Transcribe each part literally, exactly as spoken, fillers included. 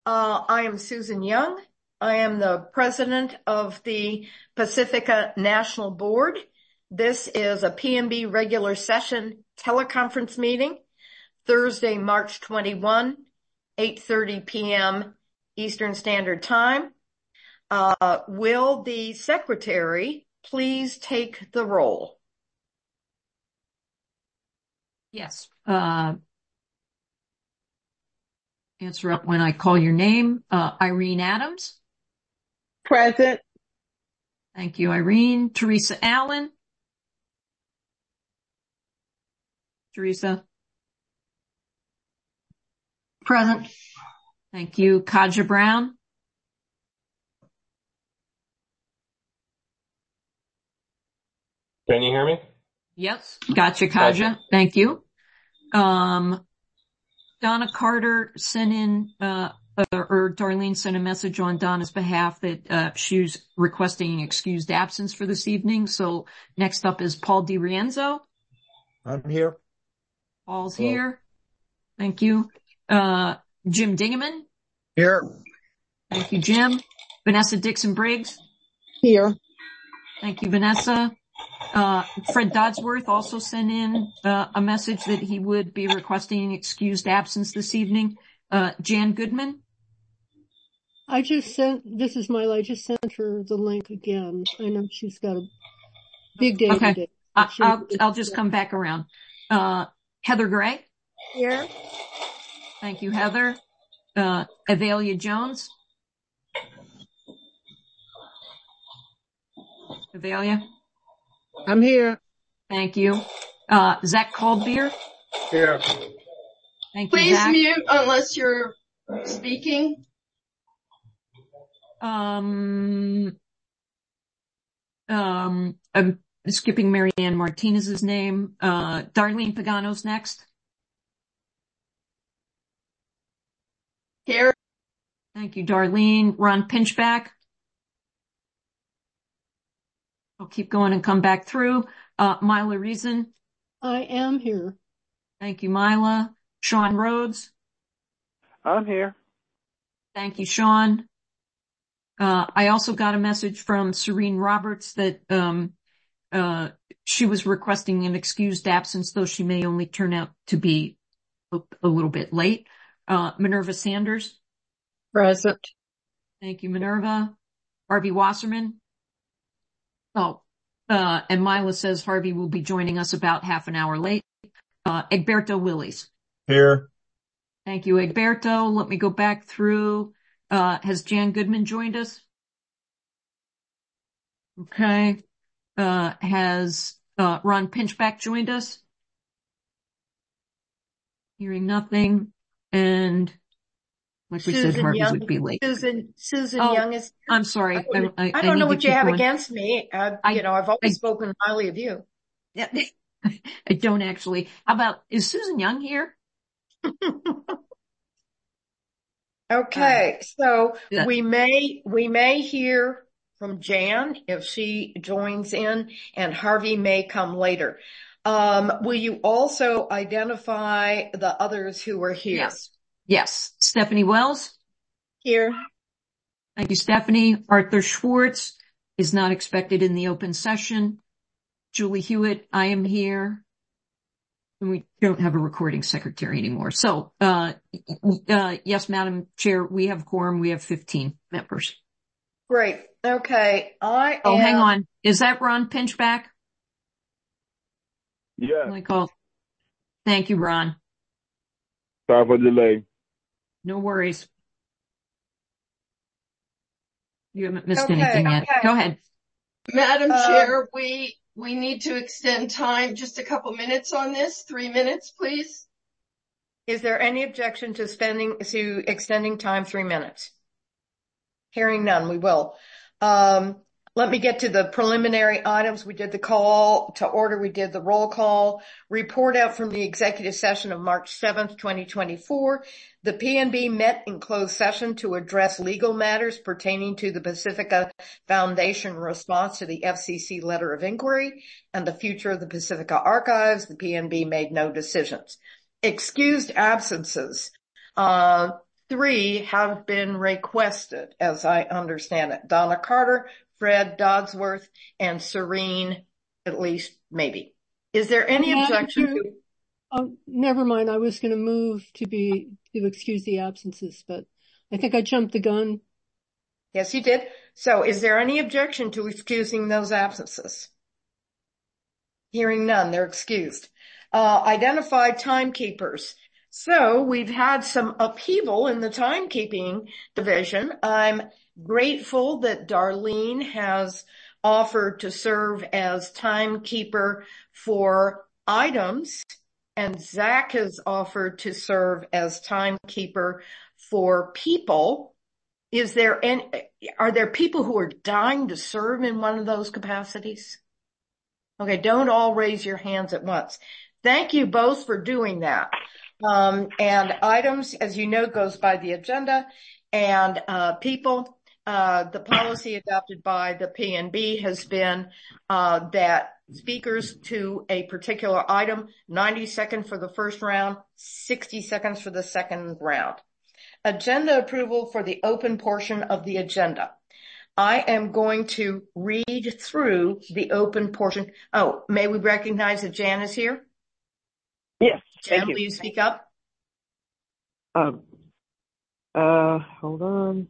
Uh, I am Susan Young. I am the president of the Pacifica National Board. This is a P N B regular session teleconference meeting, Thursday, March twenty-first, eight thirty p.m. Eastern Standard Time. Uh, will the secretary please take the roll? Yes. Uh, answer up when I call your name. Uh, Irene Adams. Present. Thank you, Irene. Teresa Allen. Teresa. Present. Thank you. Kaja Brown. Can you hear me? Yes. Gotcha, Kaja. Gotcha. Thank you. Um, Donna Carter sent in, uh, or Darlene sent a message on Donna's behalf that, uh, she's requesting an excused absence for this evening. So next up is Paul DiRienzo. I'm here. Paul's Hello. Here. Thank you. Uh, Jim Dingaman. Here. Thank you, Jim. Vanessa Dixon Briggs. Here. Thank you, Vanessa. Uh, Fred Dodsworth also sent in, uh, a message that he would be requesting an excused absence this evening. Uh, Jan Goodman. I just sent, this is Mila, I just sent her the link again. I know she's got a big day okay. today. I, I'll, I'll just come back around. Uh, Heather Gray. Here. Thank you, Heather. Uh, Avelia Jones. Avelia. I'm here. Thank you. Uh, Zach Caldbeer. Here. Thank you, Please Zach. mute unless you're speaking. Um, um, I'm skipping Marianne Martinez's name. Uh, Darlene Pagano's next. Here. Thank you, Darlene. Ron Pinchback. I'll keep going and come back through. Uh, Mila Reason. I am here. Thank you, Mila. Sean Rhodes. I'm here. Thank you, Sean. Uh, I also got a message from Serene Roberts that, um, uh, she was requesting an excused absence, though she may only turn out to be a, a little bit late. Uh, Minerva Sanders. Present. Thank you, Minerva. Harvey Wasserman. Oh, uh, and Mila says Harvey will be joining us about half an hour late. Uh, Egberto Willies. Here. Thank you, Egberto. Let me go back through. Uh, has Jan Goodman joined us? Okay. Uh, has, uh, Ron Pinchback joined us? Hearing nothing. And like we Susan said, Harvey Young, would be late. Susan, Susan oh, Young is here. I'm sorry. I don't, I, I, I don't I know what you have going. against me. Uh, I, you know, I've always I, spoken highly of you. Yeah. I don't actually. How about, is Susan Young here? Okay. Uh, so yeah. we may, we may hear from Jan if she joins in, and Harvey may come later. Um, will you also identify the others who are here? Yes. Yes. Stephanie Wells. Here. Thank you, Stephanie. Arthur Schwartz is not expected in the open session. Julie Hewitt, I am here. And we don't have a recording secretary anymore. So, uh, uh, yes, Madam Chair, we have quorum. We have fifteen members. Great. Okay. I Oh, am... hang on. Is that Ron Pinchback? Yeah. Like, oh, thank you, Ron. Sorry for the delay. No worries. You haven't missed okay, anything yet. Okay. Go ahead. Madam uh, Chair, we, we need to extend time just a couple minutes on this. Three minutes, please. Is there any objection to spending, to extending time three minutes? Hearing none, we will. Um, let me get to the preliminary items. We did the call to order. We did the roll call. Report out from the executive session of March seventh, twenty twenty-four. The P N B met in closed session to address legal matters pertaining to the Pacifica Foundation response to the F C C letter of inquiry and the future of the Pacifica archives. The P N B made no decisions. Excused absences. Uh, three have been requested, as I understand it. Donna Carter, Fred Dodsworth, and Serene, at least maybe. Is there any Yeah, objection sure. to? Oh, never mind. I was going to move to be, to excuse the absences, but I think I jumped the gun. Yes, you did. So is there any objection to excusing those absences? Hearing none, they're excused. Uh, identified timekeepers. So we've had some upheaval in the timekeeping division. I'm grateful that Darlene has offered to serve as timekeeper for items, and Zach has offered to serve as timekeeper for people. Is there any, are there people who are dying to serve in one of those capacities? Okay, don't all raise your hands at once. Thank you both for doing that. Um, and items, as you know, goes by the agenda, and uh, people, uh, the policy adopted by the P N B has been uh, that speakers to a particular item, ninety seconds for the first round, sixty seconds for the second round. Agenda approval for the open portion of the agenda. I am going to read through the open portion. Oh, may we recognize that Jan is here? Yes, Jan, thank will you. you speak up? Um, uh, hold on.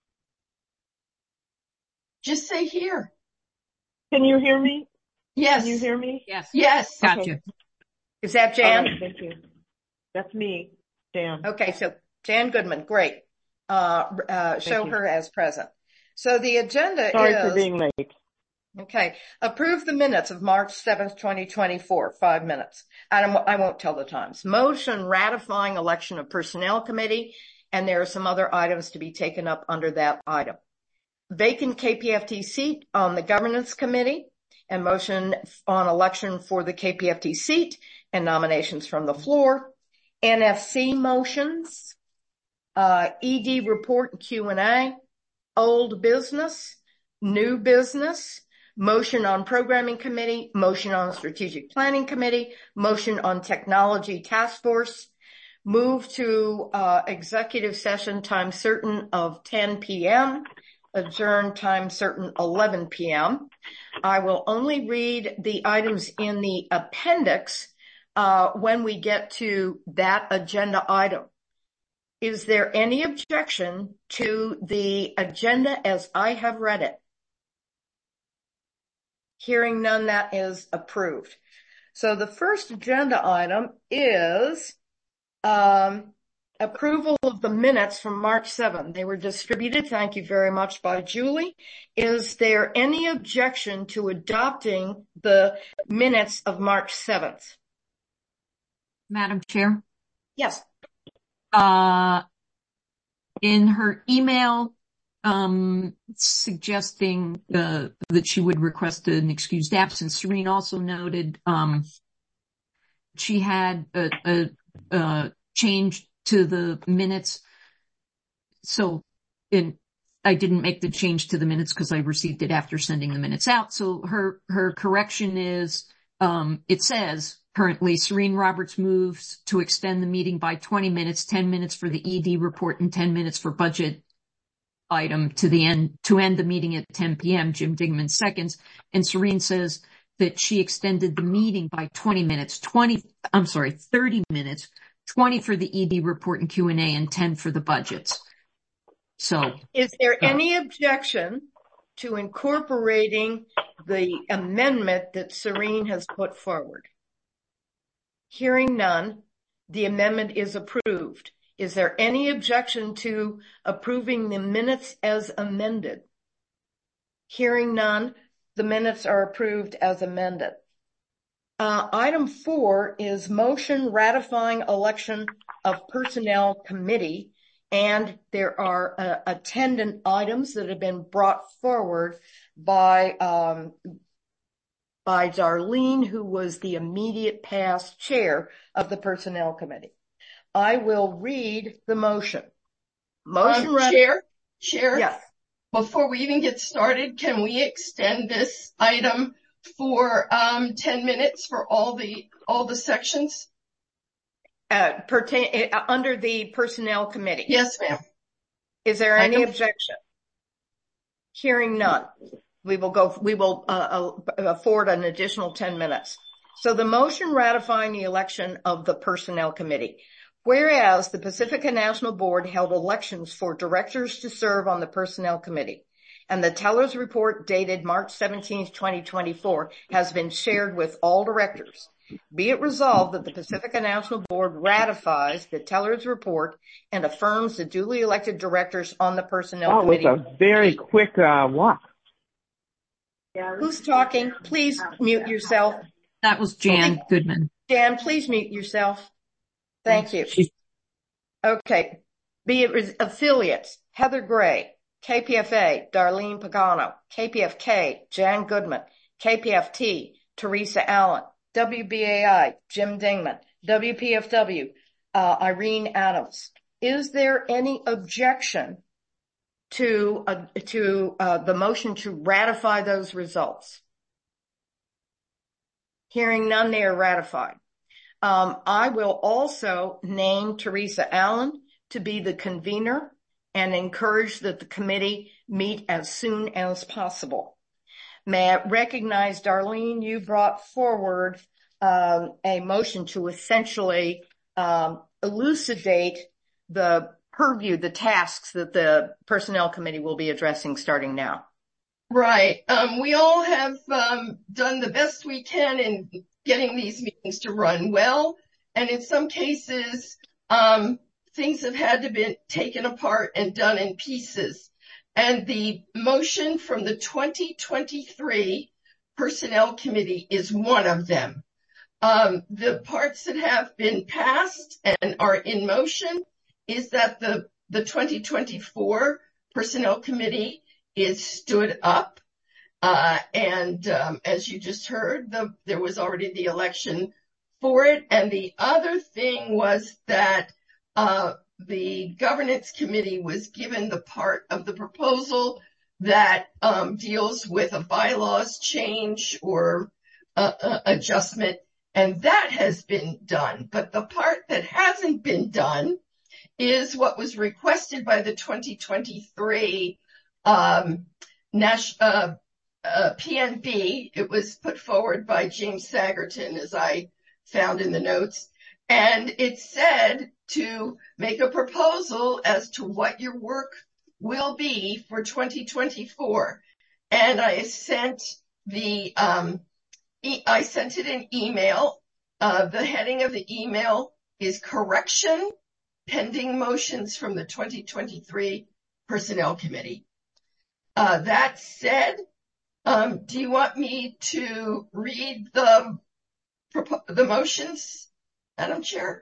Just say here. Can you hear me? Yes. Can you hear me? Yes. Yes. Gotcha. Okay. Is that Jan? All right, thank you. That's me, Jan. Okay, so Jan Goodman, great. Uh, uh, show you. her as present. So the agenda Sorry is, for being late. okay, approve the minutes of March seventh, twenty twenty-four, five minutes. And I won't tell the times. Motion ratifying election of personnel committee, and there are some other items to be taken up under that item. Vacant K P F T seat on the governance committee, and motion on election for the K P F T seat and nominations from the floor. N F C motions, uh, E D report and Q and A, old business, new business, motion on programming committee, motion on strategic planning committee, motion on technology task force, move to uh, executive session time certain of ten p.m., adjourn time certain eleven p.m. I will only read the items in the appendix uh, when we get to that agenda item. Is there any objection to the agenda as I have read it? Hearing none, that is approved. So the first agenda item is um, approval of the minutes from March seventh. They were distributed. Thank you very much by Julie. Is there any objection to adopting the minutes of March seventh? Madam Chair? Yes. Uh, in her email, um, suggesting, uh, that she would request an excused absence, Serene also noted, um, she had a, a, a change to the minutes. So in, I didn't make the change to the minutes because I received it after sending the minutes out. So her, her correction is, um, it says, currently, Serene Roberts moves to extend the meeting by twenty minutes, ten minutes for the E D report and ten minutes for budget item to the end, to end the meeting at ten p.m. Jim Digman seconds. And Serene says that she extended the meeting by twenty minutes, twenty, I'm sorry, thirty minutes, twenty for the E D report and Q and A and ten for the budgets. So. Is there uh, any objection to incorporating the amendment that Serene has put forward? Hearing none, the amendment is approved. Is there any objection to approving the minutes as amended? Hearing none, the minutes are approved as amended. Uh, item four is motion ratifying election of personnel committee, and there are uh, attendant items that have been brought forward by um, by Darlene, who was the immediate past chair of the Personnel Committee. I will read the motion. Motion, Um, rat- Chair, Chair, Yes. before we even get started, can we extend this item for um ten minutes for all the all the sections? uh, pertain, uh, under the Personnel Committee. Yes, ma'am. Is there any Item- objection? Hearing none, we will go, we will uh, afford an additional ten minutes. So the motion ratifying the election of the Personnel Committee. Whereas the Pacifica National Board held elections for directors to serve on the Personnel Committee, and the teller's report dated March seventeenth, twenty twenty-four has been shared with all directors. Be it resolved that the Pacifica National Board ratifies the teller's report and affirms the duly elected directors on the Personnel That was Committee. a very quick uh, walk. Who's talking? Please mute yourself. That was Jan Goodman. Jan, please mute yourself. Thank you. Okay. Be it res- affiliates, Heather Gray, K P F A, Darlene Pagano, K P F K, Jan Goodman, K P F T, Teresa Allen, W B A I, Jim Dingman, W P F W, uh, Irene Adams. Is there any objection to, uh, to, uh, the motion to ratify those results? Hearing none, they are ratified. Um, I will also name Teresa Allen to be the convener and encourage that the committee meet as soon as possible. May I recognize, Darlene, you brought forward um, a motion to essentially um, elucidate the purview, the tasks that the Personnel Committee will be addressing starting now. Right. Um, we all have um, done the best we can in getting these meetings to run well. And in some cases, um, things have had to be taken apart and done in pieces. And the motion from the twenty twenty-three Personnel Committee is one of them. Um, the parts that have been passed and are in motion is that the, the twenty twenty-four Personnel Committee is stood up. Uh, and, um, as you just heard, the, there was already the election for it. And the other thing was that, uh, the governance committee was given the part of the proposal that, um, deals with a bylaws change or, uh, uh, adjustment. And that has been done. But the part that hasn't been done is what was requested by the twenty twenty-three, um, Nash, uh, uh, P N B. It was put forward by James Sagerton, as I found in the notes. And it said to make a proposal as to what your work will be for twenty twenty-four. And I sent the, um, e- I sent it an email. Uh, the heading of the email is correction pending motions from the twenty twenty-three Personnel Committee. Uh, that said, um, do you want me to read the, the motions, Madam Chair?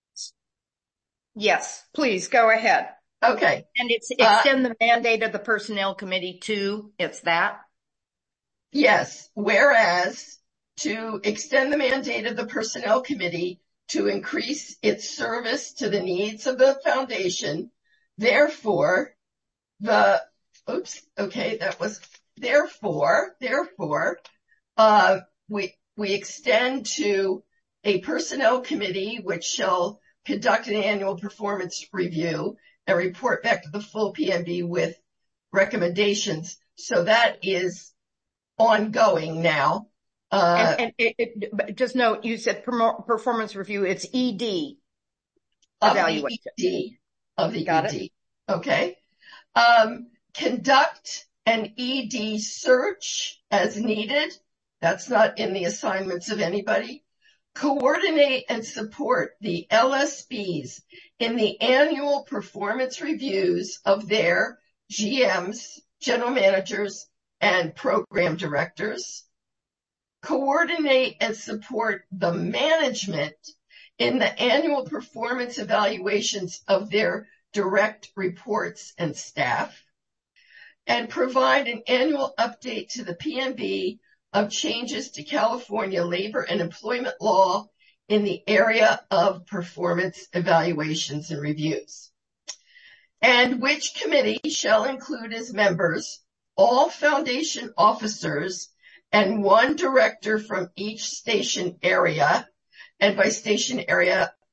Yes, please go ahead. Okay. And it's extend uh, the mandate of the Personnel Committee to, it's that? Yes. Whereas to extend the mandate of the Personnel Committee to increase its service to the needs of the foundation. Therefore, the, oops, okay, that was, therefore, therefore, uh, we, we extend to a Personnel Committee which shall conduct an annual performance review and report back to the full P N B with recommendations. So that is ongoing now. Uh, and, and it, it, just note, you said performance review, it's E D evaluation. Of the E D. Of the Got E D. It? Okay. Um, conduct an E D search as needed. That's not in the assignments of anybody. Coordinate and support the L S Bs in the annual performance reviews of their G Ms, general managers, and program directors. Coordinate and support the management in the annual performance evaluations of their direct reports and staff. And provide an annual update to the P N B of changes to California labor and employment law in the area of performance evaluations and reviews. And which committee shall include as members all foundation officers and one director from each station area. And by station area,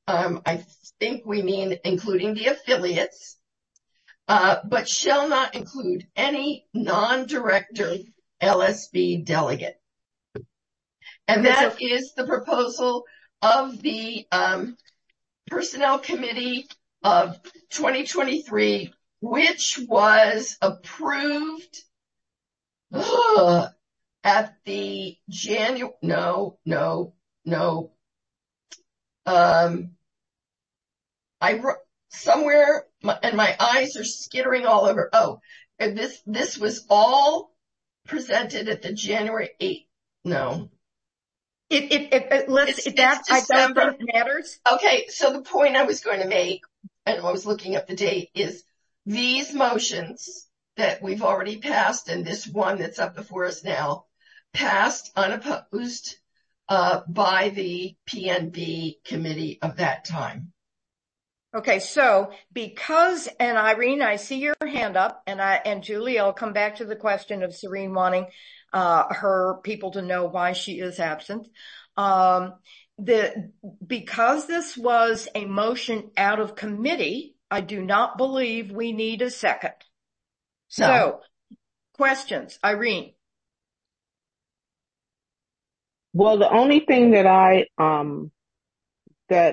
um, I think we mean including the affiliates, uh, but shall not include any non-director L S B delegate. And Okay, that so- is the proposal of the um, Personnel Committee of twenty twenty-three, which was approved ugh, at the January, no, no, no. Um, I wrote somewhere, my, and my eyes are skittering all over. Oh, and this, this was all presented at the January eighth. No. It, it, it, it let's, It's- it, that, it's I don't December. think matters. Okay, so the point I was going to make, and I was looking up the date, is these motions that we've already passed, and this one that's up before us now, passed unopposed uh, by the P N B committee of that time. Okay, so because, and Irene, I see your hand up, and I, and Julie, I'll come back to the question of Serene wanting, uh, her people to know why she is absent. Um, the, because this was a motion out of committee, I do not believe we need a second. No. So, questions, Irene? Well, the only thing that I, um, that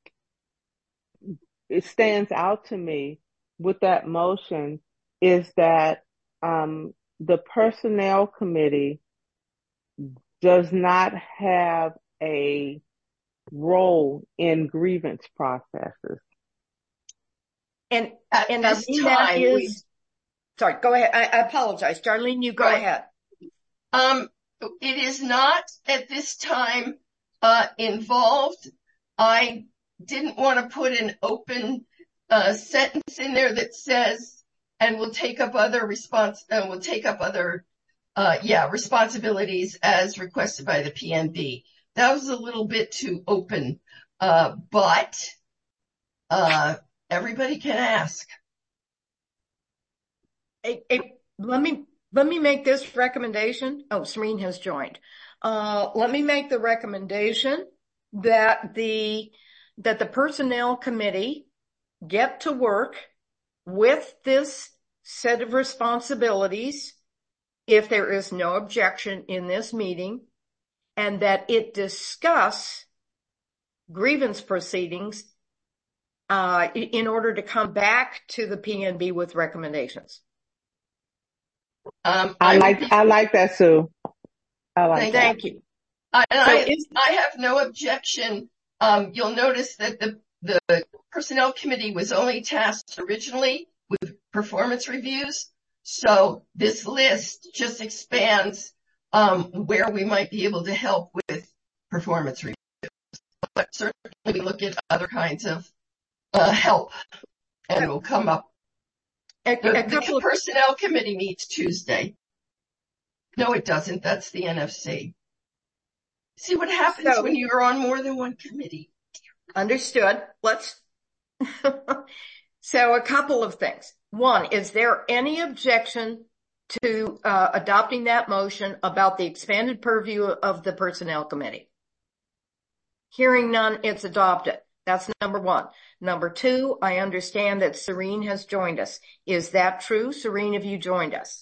it stands out to me with that motion is that, um, the personnel committee does not have a role in grievance processes. And, At and this Irene, that time, is, we- sorry, go ahead. I, I apologize. Darlene, you go Right. ahead. Um, it is not at this time uh, involved. I didn't want to put an open uh, sentence in there that says, and will take up other response, uh, will take up other, uh, yeah, responsibilities as requested by the P N B. That was a little bit too open, uh, but uh, everybody can ask. It, it, let me, let me make this recommendation. Oh, Serene has joined. Uh, let me make the recommendation that the, that the personnel committee get to work with this set of responsibilities if there is no objection in this meeting, and that it discuss grievance proceedings uh, in order to come back to the P N B with recommendations. Um, I will like, be- I like that, Sue. I like Thank that. Thank you. I, and So I, is- I have no objection. Um, you'll notice that the, the personnel committee was only tasked originally with performance reviews. So this list just expands, um, where we might be able to help with performance reviews. But certainly we look at other kinds of, uh, help, and we'll come up. A, The, a couple the of, personnel committee meets Tuesday. No, it doesn't. That's the N F C. See what happens So- when you're on more than one committee. understood. Let's, so a couple of things. One, is there any objection to uh, adopting that motion about the expanded purview of the personnel committee? Hearing none, it's adopted. That's number one. Number two, I understand that Serene has joined us. Is that true? Serene, have you joined us?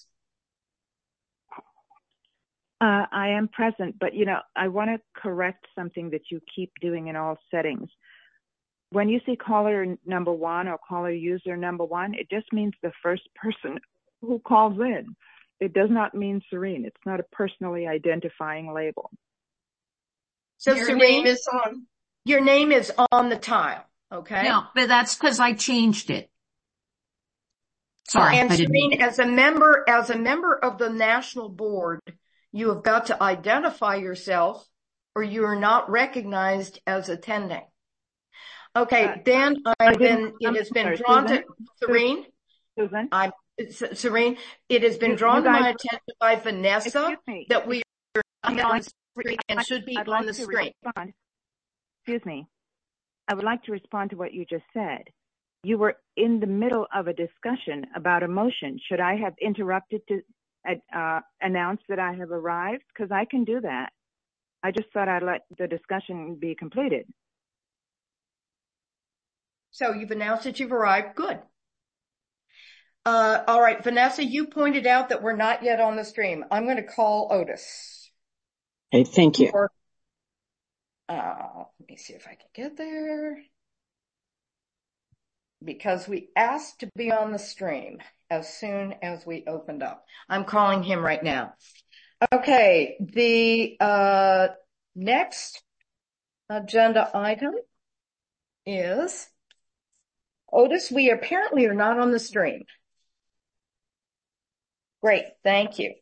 Uh, I am present, but you know, I want to correct something that you keep doing in all settings. When you see caller number one or caller user number one, it just means the first person who calls in. It does not mean Serene. It's not a personally identifying label. So Your Serene, name is on. your name is on the tile, okay? Yeah, but that's because I changed it. Sorry, And I didn't mean Serene, as a member, as a member of the national board, you have got to identify yourself or you are not recognized as attending. Okay, Uh, then I I've didn't- been, it I'm has been sorry, drawn to, Susan? Serene, Susan, I, S- Serene, it has been You- drawn you to my guys- attention by Vanessa excuse me. that we are not on the screen and I- should be I'd on like the to screen. respond. Excuse me. I would like to respond to what you just said. You were in the middle of a discussion about a motion. Should I have interrupted to uh, announce that I have arrived? Because I can do that. I just thought I'd let the discussion be completed. So you've announced that you've arrived. Good. Uh, all right, Vanessa, you pointed out that we're not yet on the stream. I'm going to call Otis. Okay, thank you. Or, uh, let me see if I can get there. Because we asked to be on the stream as soon as we opened up. I'm calling him right now. Okay, the uh, next agenda item is, Otis, we apparently are not on the stream. Great, thank you.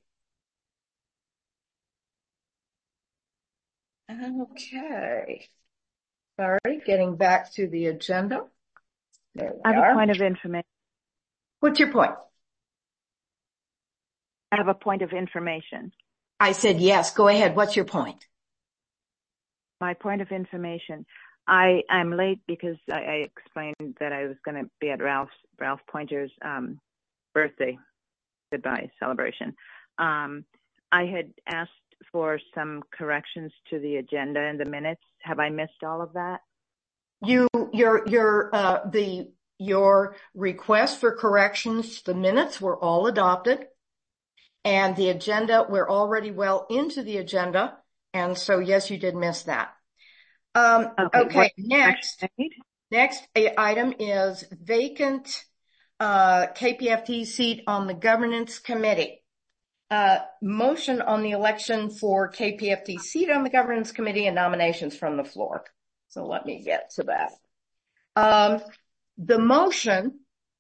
Okay. Sorry, getting back to the agenda. There we I have are. a point of information. What's your point? I have a point of information. I said yes. Go ahead. What's your point? My point of information. I, I'm late because I, I explained that I was going to be at Ralph's, Ralph Pointer's um, birthday goodbye celebration. Um, I had asked for some corrections to the agenda and the minutes. Have I missed all of that? You, your, your, uh, the, your request for corrections to the minutes were all adopted, and the agenda, we're already well into the agenda, and so yes, you did miss that. Um, okay, okay next, next item is vacant, uh, K P F T seat on the governance committee. Uh, motion on the election for K P F T seat on the governance committee and nominations from the floor. So let me get to that. Um, the motion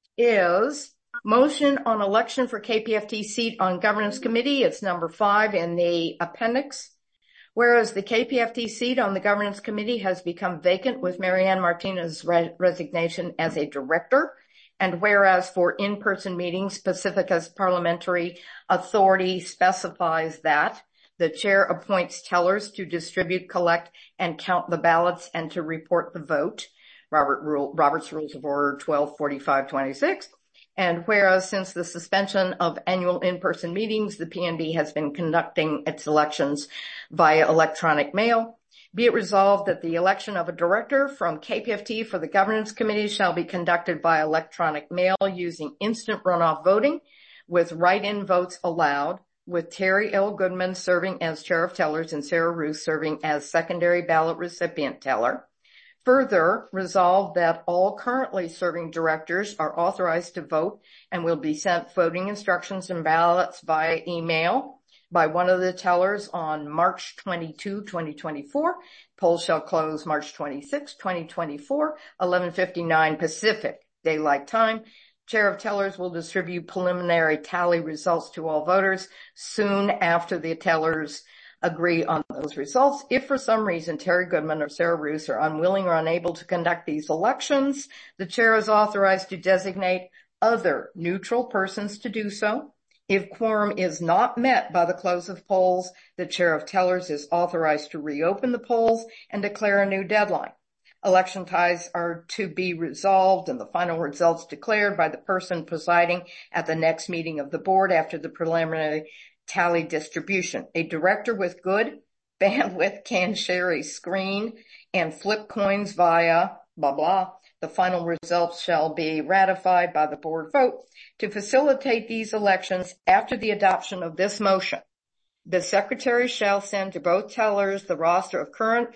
is motion on election for K P F T seat on governance committee. It's number five in the appendix. Whereas the K P F T seat on the governance committee has become vacant with Marianne Martinez's re- resignation as a director. And whereas for in-person meetings, Pacifica's parliamentary authority specifies that the chair appoints tellers to distribute, collect, and count the ballots and to report the vote. Robert Rule, Robert's Rules of Order twelve forty-five twenty-six. And whereas since the suspension of annual in-person meetings, the P N B has been conducting its elections via electronic mail, be it resolved that the election of a director from K P F T for the governance committee shall be conducted by electronic mail using instant runoff voting with write-in votes allowed, with Terry L. Goodman serving as chair of tellers and Sarah Ruth serving as secondary ballot recipient teller. Further, resolved that all currently serving directors are authorized to vote and will be sent voting instructions and ballots via email by one of the tellers on March twenty-second, twenty twenty-four. Polls shall close March twenty-sixth, twenty twenty-four, eleven fifty-nine Pacific Daylight Time. Chair of tellers will distribute preliminary tally results to all voters soon after the tellers agree on those results. If for some reason Terry Goodman or Sarah Roos are unwilling or unable to conduct these elections, the chair is authorized to designate other neutral persons to do so. If quorum is not met by the close of polls, the chair of tellers is authorized to reopen the polls and declare a new deadline. Election ties are to be resolved and the final results declared by the person presiding at the next meeting of the board after the preliminary tally distribution. A director with good bandwidth can share a screen and flip coins via blah, blah. The final results shall be ratified by the board vote. To facilitate these elections after the adoption of this motion, the secretary shall send to both tellers the roster of current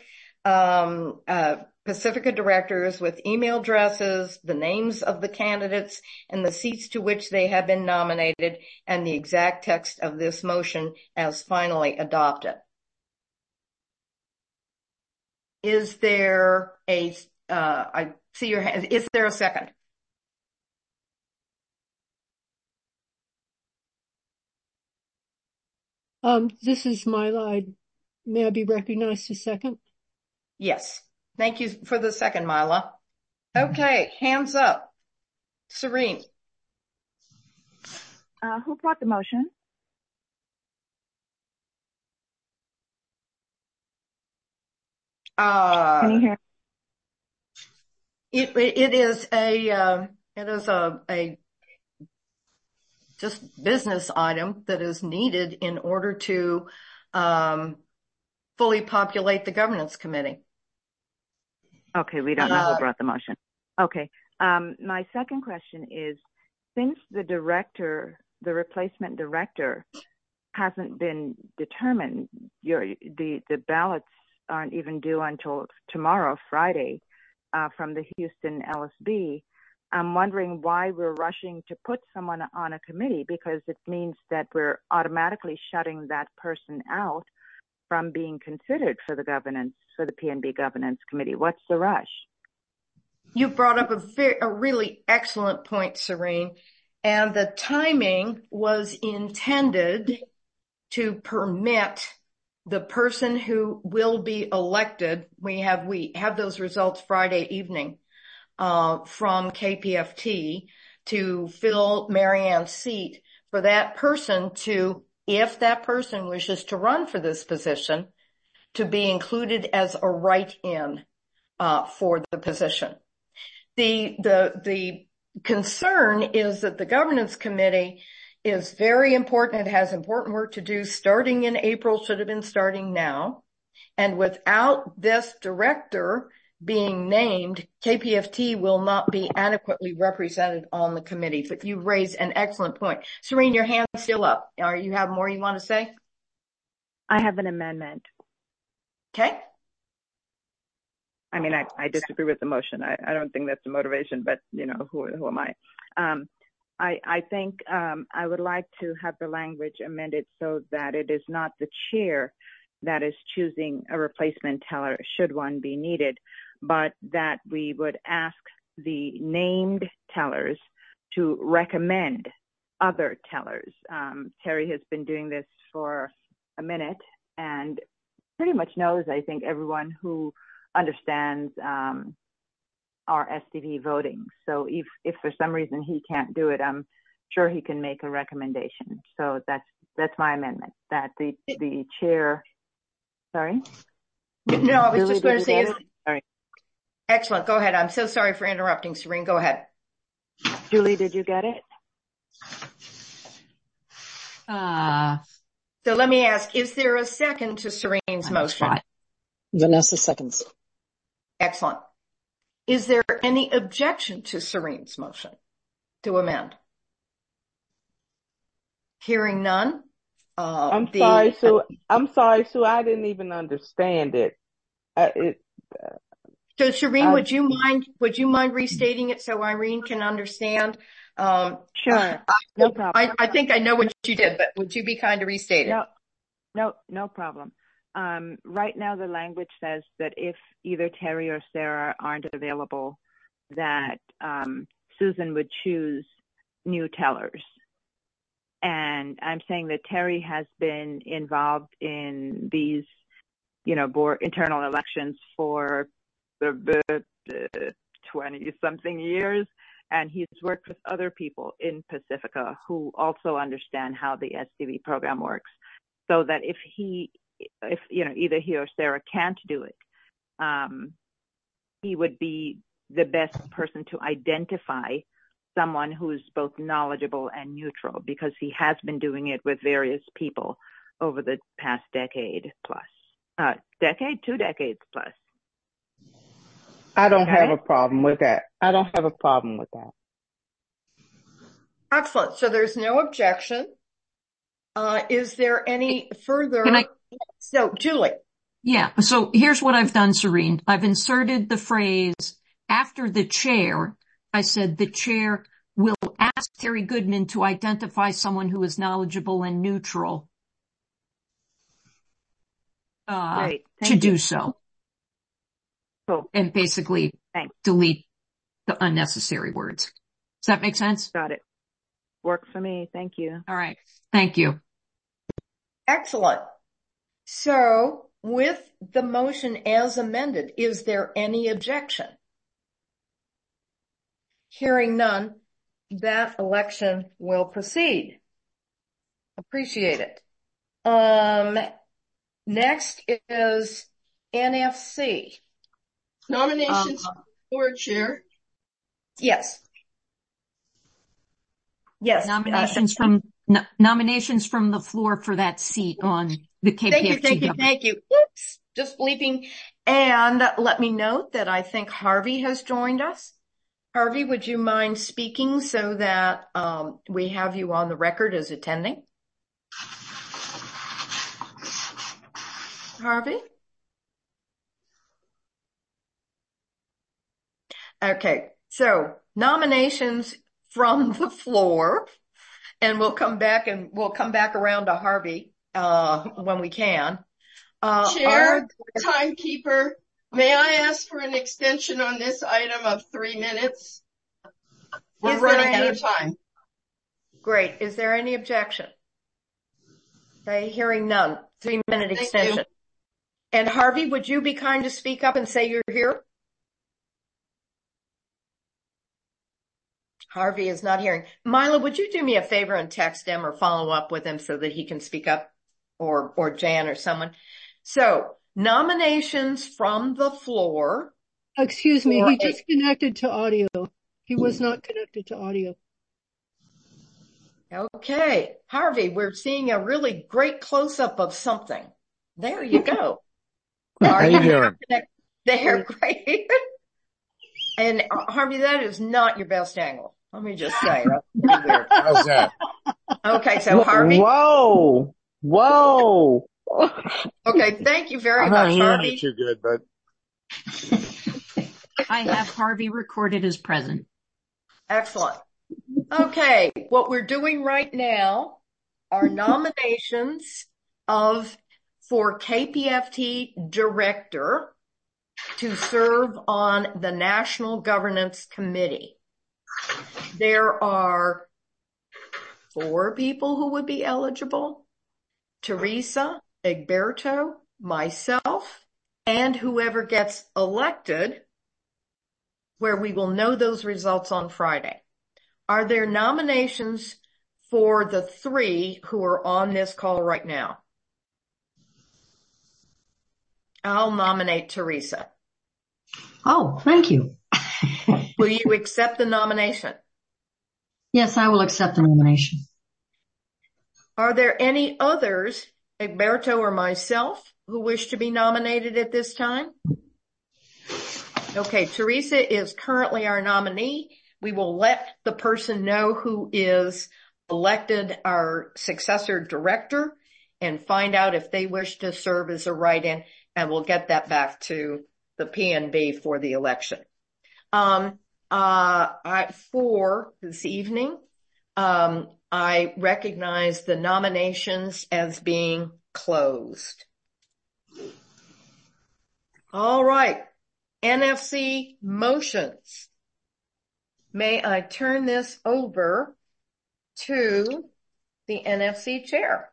um, uh, Pacifica directors with email addresses, the names of the candidates, and the seats to which they have been nominated, and the exact text of this motion as finally adopted. Is there a, uh, I see your hand, is there a second? Um, this is Mila. I, may I be recognized to second? Yes. Thank you for the second, Mila. Okay, hands up. Serene. Uh, who brought the motion? Uh, Can you hear? It, it is a, uh, it is a, a just business item that is needed in order to, um, fully populate the governance committee. Okay, we don't know Uh, who brought the motion. Okay. Um, my second question is, since the director, the replacement director hasn't been determined, your, the, the ballots aren't even due until tomorrow, Friday, uh, from the Houston L S B, I'm wondering why we're rushing to put someone on a committee, because it means that we're automatically shutting that person out from being considered for the governance, for the P N B governance committee. What's the rush? You brought up a, very, a really excellent point, Serene, and the timing was intended to permit the person who will be elected. We have, we have those results Friday evening, uh, from K P F T to fill Marianne's seat, for that person to, if that person wishes to run for this position, to be included as a write-in, uh, for the position. The, the, the concern is that the governance committee is very important. It has important work to do starting in April, should have been starting now. And without this director being named, K P F T will not be adequately represented on the committee. But you raised an excellent point. Serene, your hand's still up. Are you have more you want to say? I have an amendment. Okay. I mean, I, I disagree with the motion. I, I don't think that's the motivation, but, you know, who, who am I? Um, I, I think um, I would like to have the language amended so that it is not the chair that is choosing a replacement teller, should one be needed, but that we would ask the named tellers to recommend other tellers. Um, Terry has been doing this for a minute and pretty much knows, I think, everyone who understands um, our S T V voting. So if, if for some reason he can't do it, I'm sure he can make a recommendation. So that's that's my amendment, that the the chair. Sorry. No, I was Julie, just going to say. Is, sorry. Excellent. Go ahead. I'm so sorry for interrupting, Serene. Go ahead. Julie, did you get it? Uh, so let me ask: is there a second to Serene's motion? Spot. Vanessa seconds. Excellent. Is there any objection to Serene's motion to amend? Hearing none. Uh, I'm the, sorry, Sue. I'm sorry, Sue. I didn't even understand it. Uh, it uh, so, Serene, I, would you mind? Would you mind restating it so Irene can understand? Um, sure. I, No problem. I, I think I know what you did, but would you be kind to restate it? No, no, no problem. Um, right now, the language says that if either Terry or Sarah aren't available, that um, Susan would choose new tellers. And I'm saying that Terry has been involved in these, you know, board internal elections for the twenty-something years, and he's worked with other people in Pacifica who also understand how the S T V program works, so that if he if, you know, either he or Sarah can't do it, um, he would be the best person to identify someone who's both knowledgeable and neutral, because he has been doing it with various people over the past decade plus. Uh, decade, two decades plus. I don't Okay. have a problem with that. I don't have a problem with that. Excellent. So there's no objection. Uh, is there any further? Can I? So, Julie. Yeah. So here's what I've done, Serene. I've inserted the phrase after the chair. I said the chair will ask Terry Goodman to identify someone who is knowledgeable and neutral uh, Great. to Thank do you. so. Cool. And basically Thanks. delete the unnecessary words. Does that make sense? Got it. Works for me. Thank you. All right. Thank you. Excellent. So with the motion as amended, is there any objection? Hearing none, that election will proceed. Appreciate it. Um, next is N F C. Nominations Um, for chair. yes. Yes. Nominations uh, from no, nominations from the floor for that seat on the K P F T. Thank you, thank you, government. thank you. Oops, just bleeping. And let me note that I think Harvey has joined us. Harvey, would you mind speaking so that um, we have you on the record as attending? Harvey? Okay, so nominations from the floor, and we'll come back and we'll come back around to Harvey uh, when we can. Uh, Chair, are- timekeeper, may I ask for an extension on this item of three minutes? We're Is there running out any- of time. Great. Is there any objection? Okay, hearing none. Three-minute Thank extension. you. And Harvey, would you be kind to speak up and say you're here? Harvey is not hearing. Mila, would you do me a favor and text him or follow up with him so that he can speak up, or or Jan or someone? So, nominations from the floor. Excuse me, For he a- just connected to audio. He was not connected to audio. Okay, Harvey, we're seeing a really great close-up of something. There you go. How you doing? There, great. And uh, Harvey, that is not your best angle. Let me just say, that's pretty weird. How's that? Okay, so Harvey. Whoa, whoa. Okay, thank you very I'm not much, hearing Harvey. you too good, but I have Harvey recorded as present. Excellent. Okay, what we're doing right now are nominations of for K P F T director to serve on the National Governance Committee. There are four people who would be eligible: Teresa, Egberto, myself, and whoever gets elected, where we will know those results on Friday. Are there nominations for the three who are on this call right now? I'll nominate Teresa. Oh, thank you. Will you accept the nomination? Yes, I will accept the nomination. Are there any others, Egberto or myself, who wish to be nominated at this time? Okay, Teresa is currently our nominee. We will let the person know who is elected our successor director and find out if they wish to serve as a write-in, and we'll get that back to the P N B for the election. Um, uh, I, for this evening, um, I recognize the nominations as being closed. All right. N F C motions. May I turn this over to the N F C chair?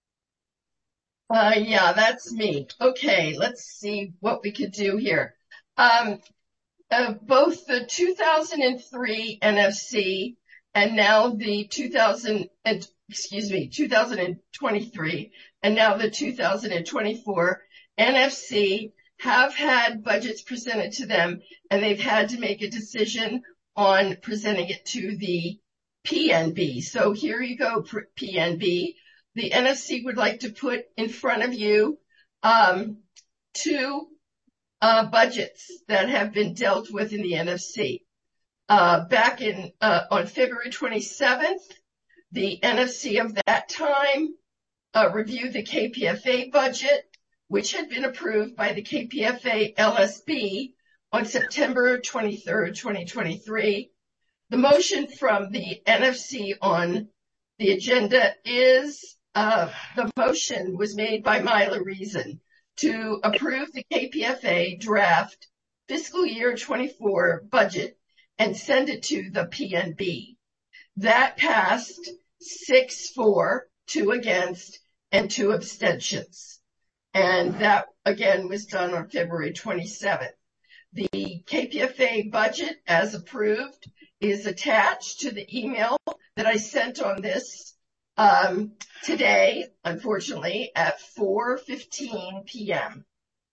Uh, yeah, that's me. Okay, let's see what we could do here. Um, uh, both the two thousand three N F C and now the two thousand, excuse me, two thousand twenty-three and now the two thousand twenty-four N F C have had budgets presented to them, and they've had to make a decision on presenting it to the P N B. So here you go, P N B. The N F C would like to put in front of you um, two uh, budgets that have been dealt with in the N F C. Uh, back in uh, on February twenty-seventh, the N F C of that time uh, reviewed the K P F A budget, which had been approved by the K P F A L S B on September twenty-third, twenty twenty-three. The motion from the N F C on the agenda is, uh, the motion was made by Mila Reason to approve the K P F A draft fiscal year twenty-four budget and send it to the P N B. That passed six four, two against, and two abstentions. And that again was done on February twenty-seventh. The K P F A budget, as approved, is attached to the email that I sent on this um, today, unfortunately, at four fifteen p.m.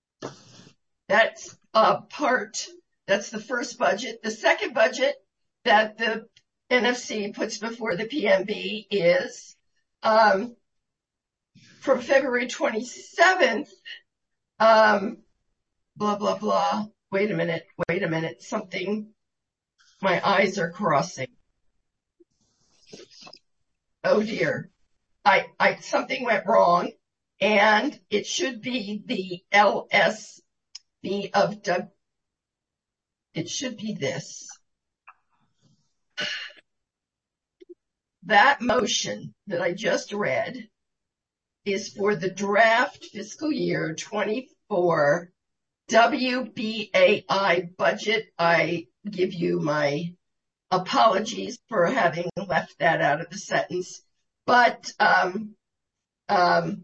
That's uh, part, that's the first budget. The second budget that the N F C puts before the P N B is um, from February twenty-seventh, um, blah, blah, blah. Wait a minute, wait a minute, something. My eyes are crossing. Oh dear. I, I, something went wrong, and it should be the L S B of W. It should be this. That motion that I just read is for the draft fiscal year twenty-four W B A I budget. I give you my apologies for having left that out of the sentence. But, um, um,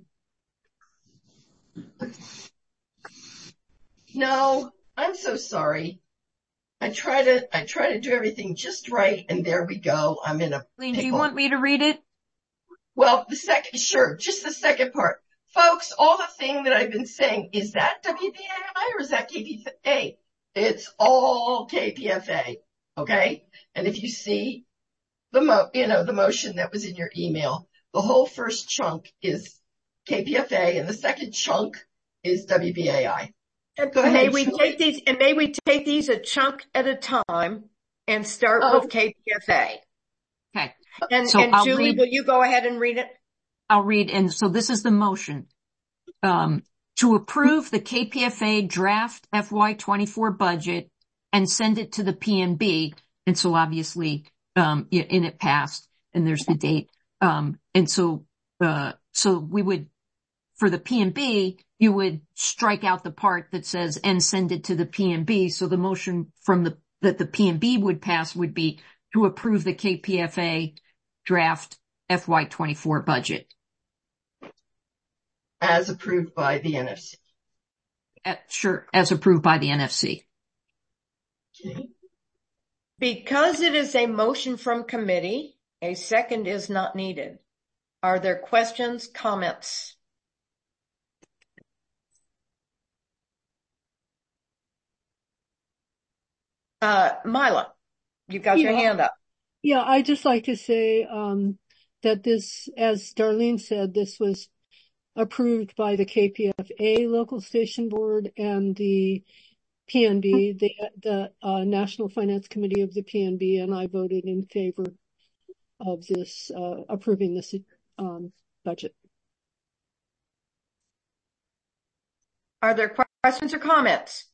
no, I'm so sorry. I try to, I try to do everything just right, and there we go. I'm in a Lee, pickle. do you want me to read it? Well, the second, sure, just the second part. Folks, all the thing that I've been saying, is that W B A I or is that K P F A? It's all K P F A, okay? And if you see the mo, you know, the motion that was in your email, the whole first chunk is K P F A and the second chunk is W B A I. Go ahead, may we Julie. take these, and may we take these a chunk at a time and start Oh. with K P F A? Okay. And, So and I'll Julie, read- will you go ahead and read it? I'll read, and so this is the motion. Um, to approve the K P F A draft F Y twenty-four budget and send it to the P N B. And so obviously, um, in it passed, and there's the date. Um, and so, uh, so we would, for the P N B, you would strike out the part that says and send it to the P N B. So the motion from the, that the P N B would pass would be to approve the K P F A draft F Y twenty-four budget. As approved by the N F C. Uh, sure, as approved by the N F C. Okay. Because it is a motion from committee, a second is not needed. Are there questions, comments? Uh, Mila, you've got your Yeah. hand up. Yeah, I'd just like to say um, that this, as Darlene said, this was approved by the K P F A local station board and the P N B, the, the uh, National Finance Committee of the P N B, and I voted in favor of this, uh, approving this um, budget. Are there questions or comments?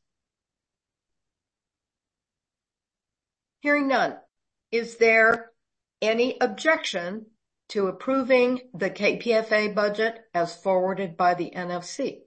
Hearing none. Is there any objection to approving the K P F A budget as forwarded by the N F C?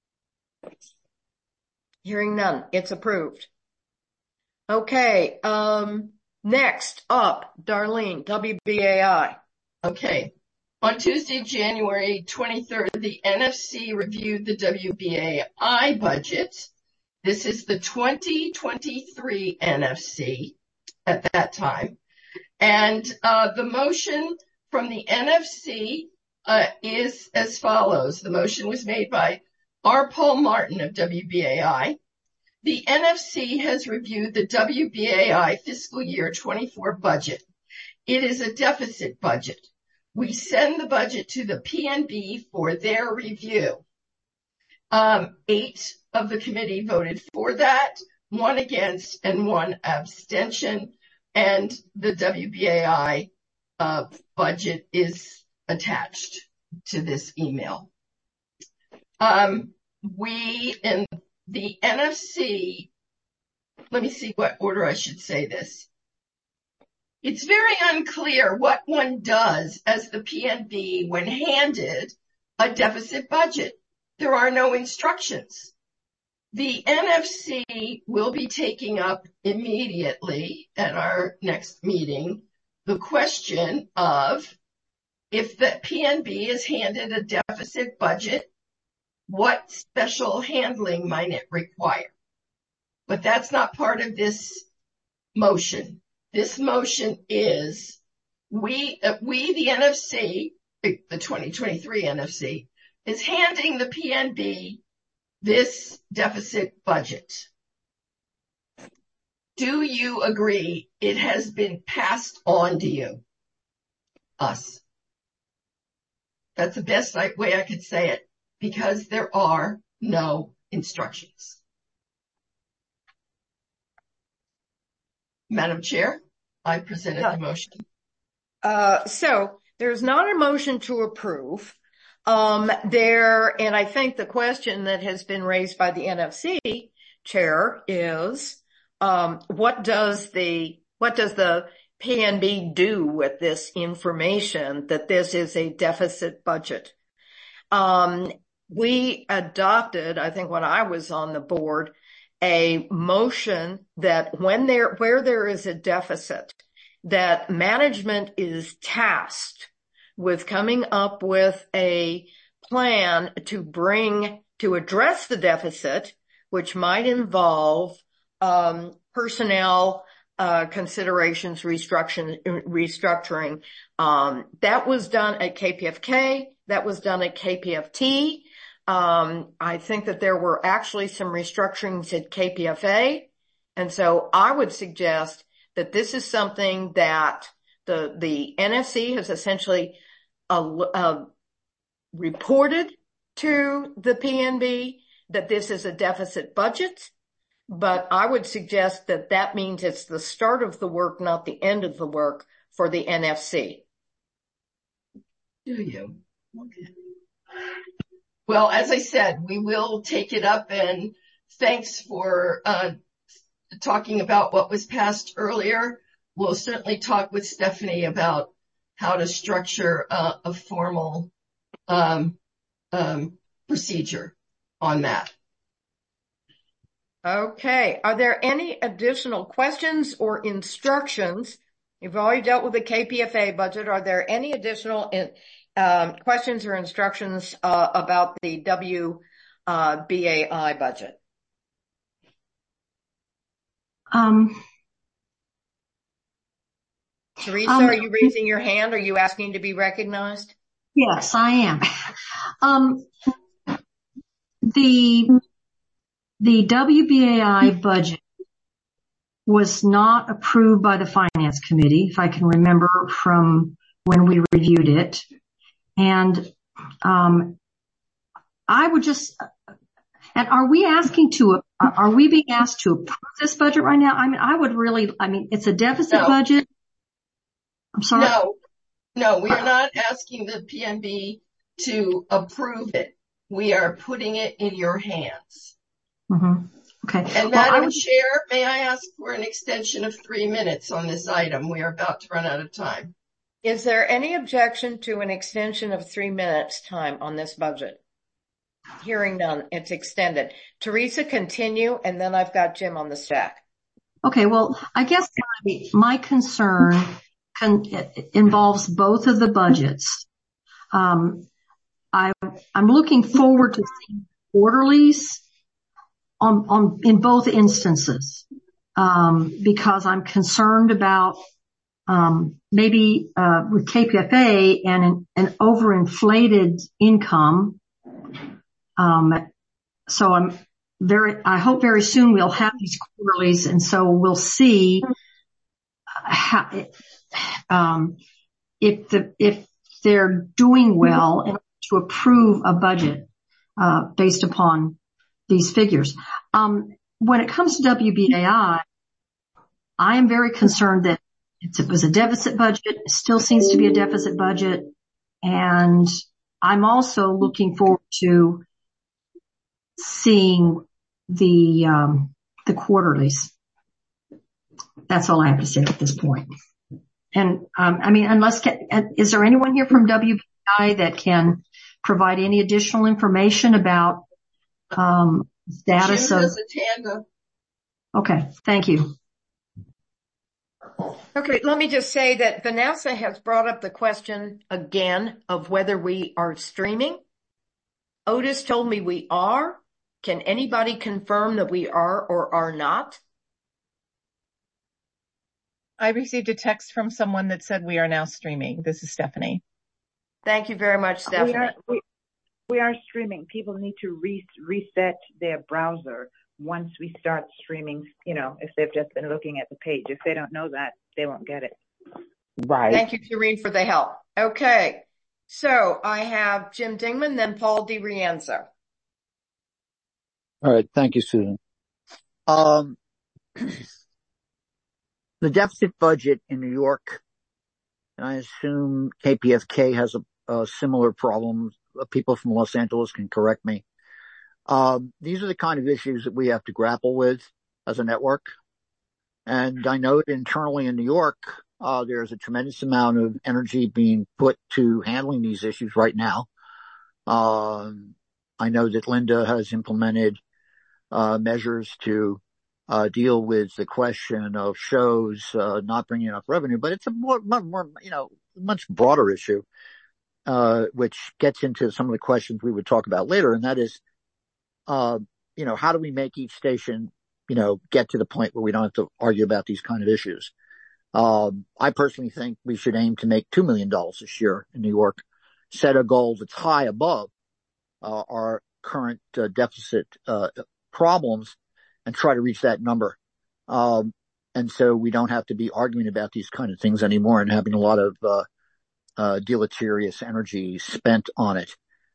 Hearing none. It's approved. Okay. Um, next up, Darlene, W B A I. Okay. On Tuesday, January twenty-third, the N F C reviewed the W B A I budget. This is the twenty twenty-three N F C at that time. And uh, the motion from the N F C uh, is as follows. The motion was made by R. Paul Martin of W B A I. The N F C has reviewed the W B A I fiscal year twenty-four budget. It is a deficit budget. We send the budget to the P N B for their review. Um, eight of the committee voted for that, one against and one abstention. And the W B A I uh, budget is attached to this email. Um, we in the N F C, let me see what order I should say this. It's very unclear what one does as the P N B when handed a deficit budget. There are no instructions. The N F C will be taking up immediately at our next meeting the question of if the P N B is handed a deficit budget, what special handling might it require? But that's not part of this motion. This motion is we, uh, we, the N F C, the twenty twenty-three N F C, is handing the P N B this deficit budget. Do you agree it has been passed on to you? Us. That's the best way I could say it, because there are no instructions. Madam Chair, I presented Yeah. the motion. Uh, so there's not a motion to approve. Um, there, and I think the question that has been raised by the N F C chair is, um, what does the, what does the P N B do with this information that this is a deficit budget? Um, we adopted, I think when I was on the board, a motion that when there, where there is a deficit, that management is tasked with coming up with a plan to bring, to address the deficit, which might involve, um, personnel, uh, considerations, restructuring, restructuring. Um, that was done at K P F K. That was done at K P F T. Um, I think that there were actually some restructurings at K P F A. And so I would suggest that this is something that the, the N F C has essentially, uh, uh, reported to the P N B that this is a deficit budget. But I would suggest that that means it's the start of the work, not the end of the work for the N F C. Do you? Okay. Well, as I said, we will take it up, and thanks for uh talking about what was passed earlier. We'll certainly talk with Stephanie about how to structure uh, a formal um, um, procedure on that. Okay. Are there any additional questions or instructions? You've already dealt with the K P F A budget. Are there any additional in, um, questions or instructions uh, about the W B A I budget? Um, Teresa, um, are you raising your hand? Are you asking to be recognized? Yes, I am. Um, the, the W B A I budget was not approved by the Finance Committee, if I can remember from when we reviewed it. And, um, I would just, and are we asking to, are we being asked to approve this budget right now? I mean, I would really, I mean, it's a deficit No. budget. I'm sorry. No, no, we are not asking the P N B to approve it. We are putting it in your hands. Mm-hmm. Okay. And well, Madam would... Chair, may I ask for an extension of three minutes on this item? We are about to run out of time. Is there any objection to an extension of three minutes time on this budget? Hearing none, it's extended. Teresa, continue, and then I've got Jim on the stack. Okay, well, I guess my, my concern con- involves both of the budgets. Um, I, I'm looking forward to seeing quarterlies on, on, in both instances, um, because I'm concerned about, um, maybe, uh, with K P F A and an, an overinflated income. Um, so I'm very, I hope very soon we'll have these quarterlies, and so we'll see how, um, if the, if they're doing well and to approve a budget, uh, based upon these figures. Um, when it comes to W B A I, I am very concerned that it's, it was a deficit budget. It still seems to be a deficit budget. And I'm also looking forward to seeing the, um, the quarterlies. That's all I have to say at this point. And, um, I mean, unless, is there anyone here from W B A I that can provide any additional information about, um, status Jim of, has a hand up. Okay. Thank you. Okay. Let me just say that Vanessa has brought up the question again of whether we are streaming. Otis told me we are. Can anybody confirm that we are or are not? I received a text from someone that said we are now streaming. This is Stephanie. Thank you very much, Stephanie. We are, we, we are streaming. People need to re- reset their browser once we start streaming, you know, if they've just been looking at the page. If they don't know that, they won't get it. Right. Thank you, Doreen, for the help. Okay. So I have Jim Dingman, then Paul DiRienzo. All right. Thank you, Susan. Um, the deficit budget in New York, and I assume K P F K has a, a similar problem. People from Los Angeles can correct me. Um, these are the kind of issues that we have to grapple with as a network. And I know that internally in New York, uh, there's a tremendous amount of energy being put to handling these issues right now. Um, I know that Linda has implemented, uh, measures to, uh, deal with the question of shows, uh, not bringing enough revenue, but it's a more, more, you know, much broader issue, uh, which gets into some of the questions we would talk about later. And that is, uh, you know, how do we make each station, you know, get to the point where we don't have to argue about these kind of issues? Um, I personally think we should aim to make two million dollars this year in New York, set a goal that's high above, uh, our current uh, deficit, uh, problems and try to reach that number. Um, and so we don't have to be arguing about these kind of things anymore and having a lot of, uh, uh, deleterious energy spent on it.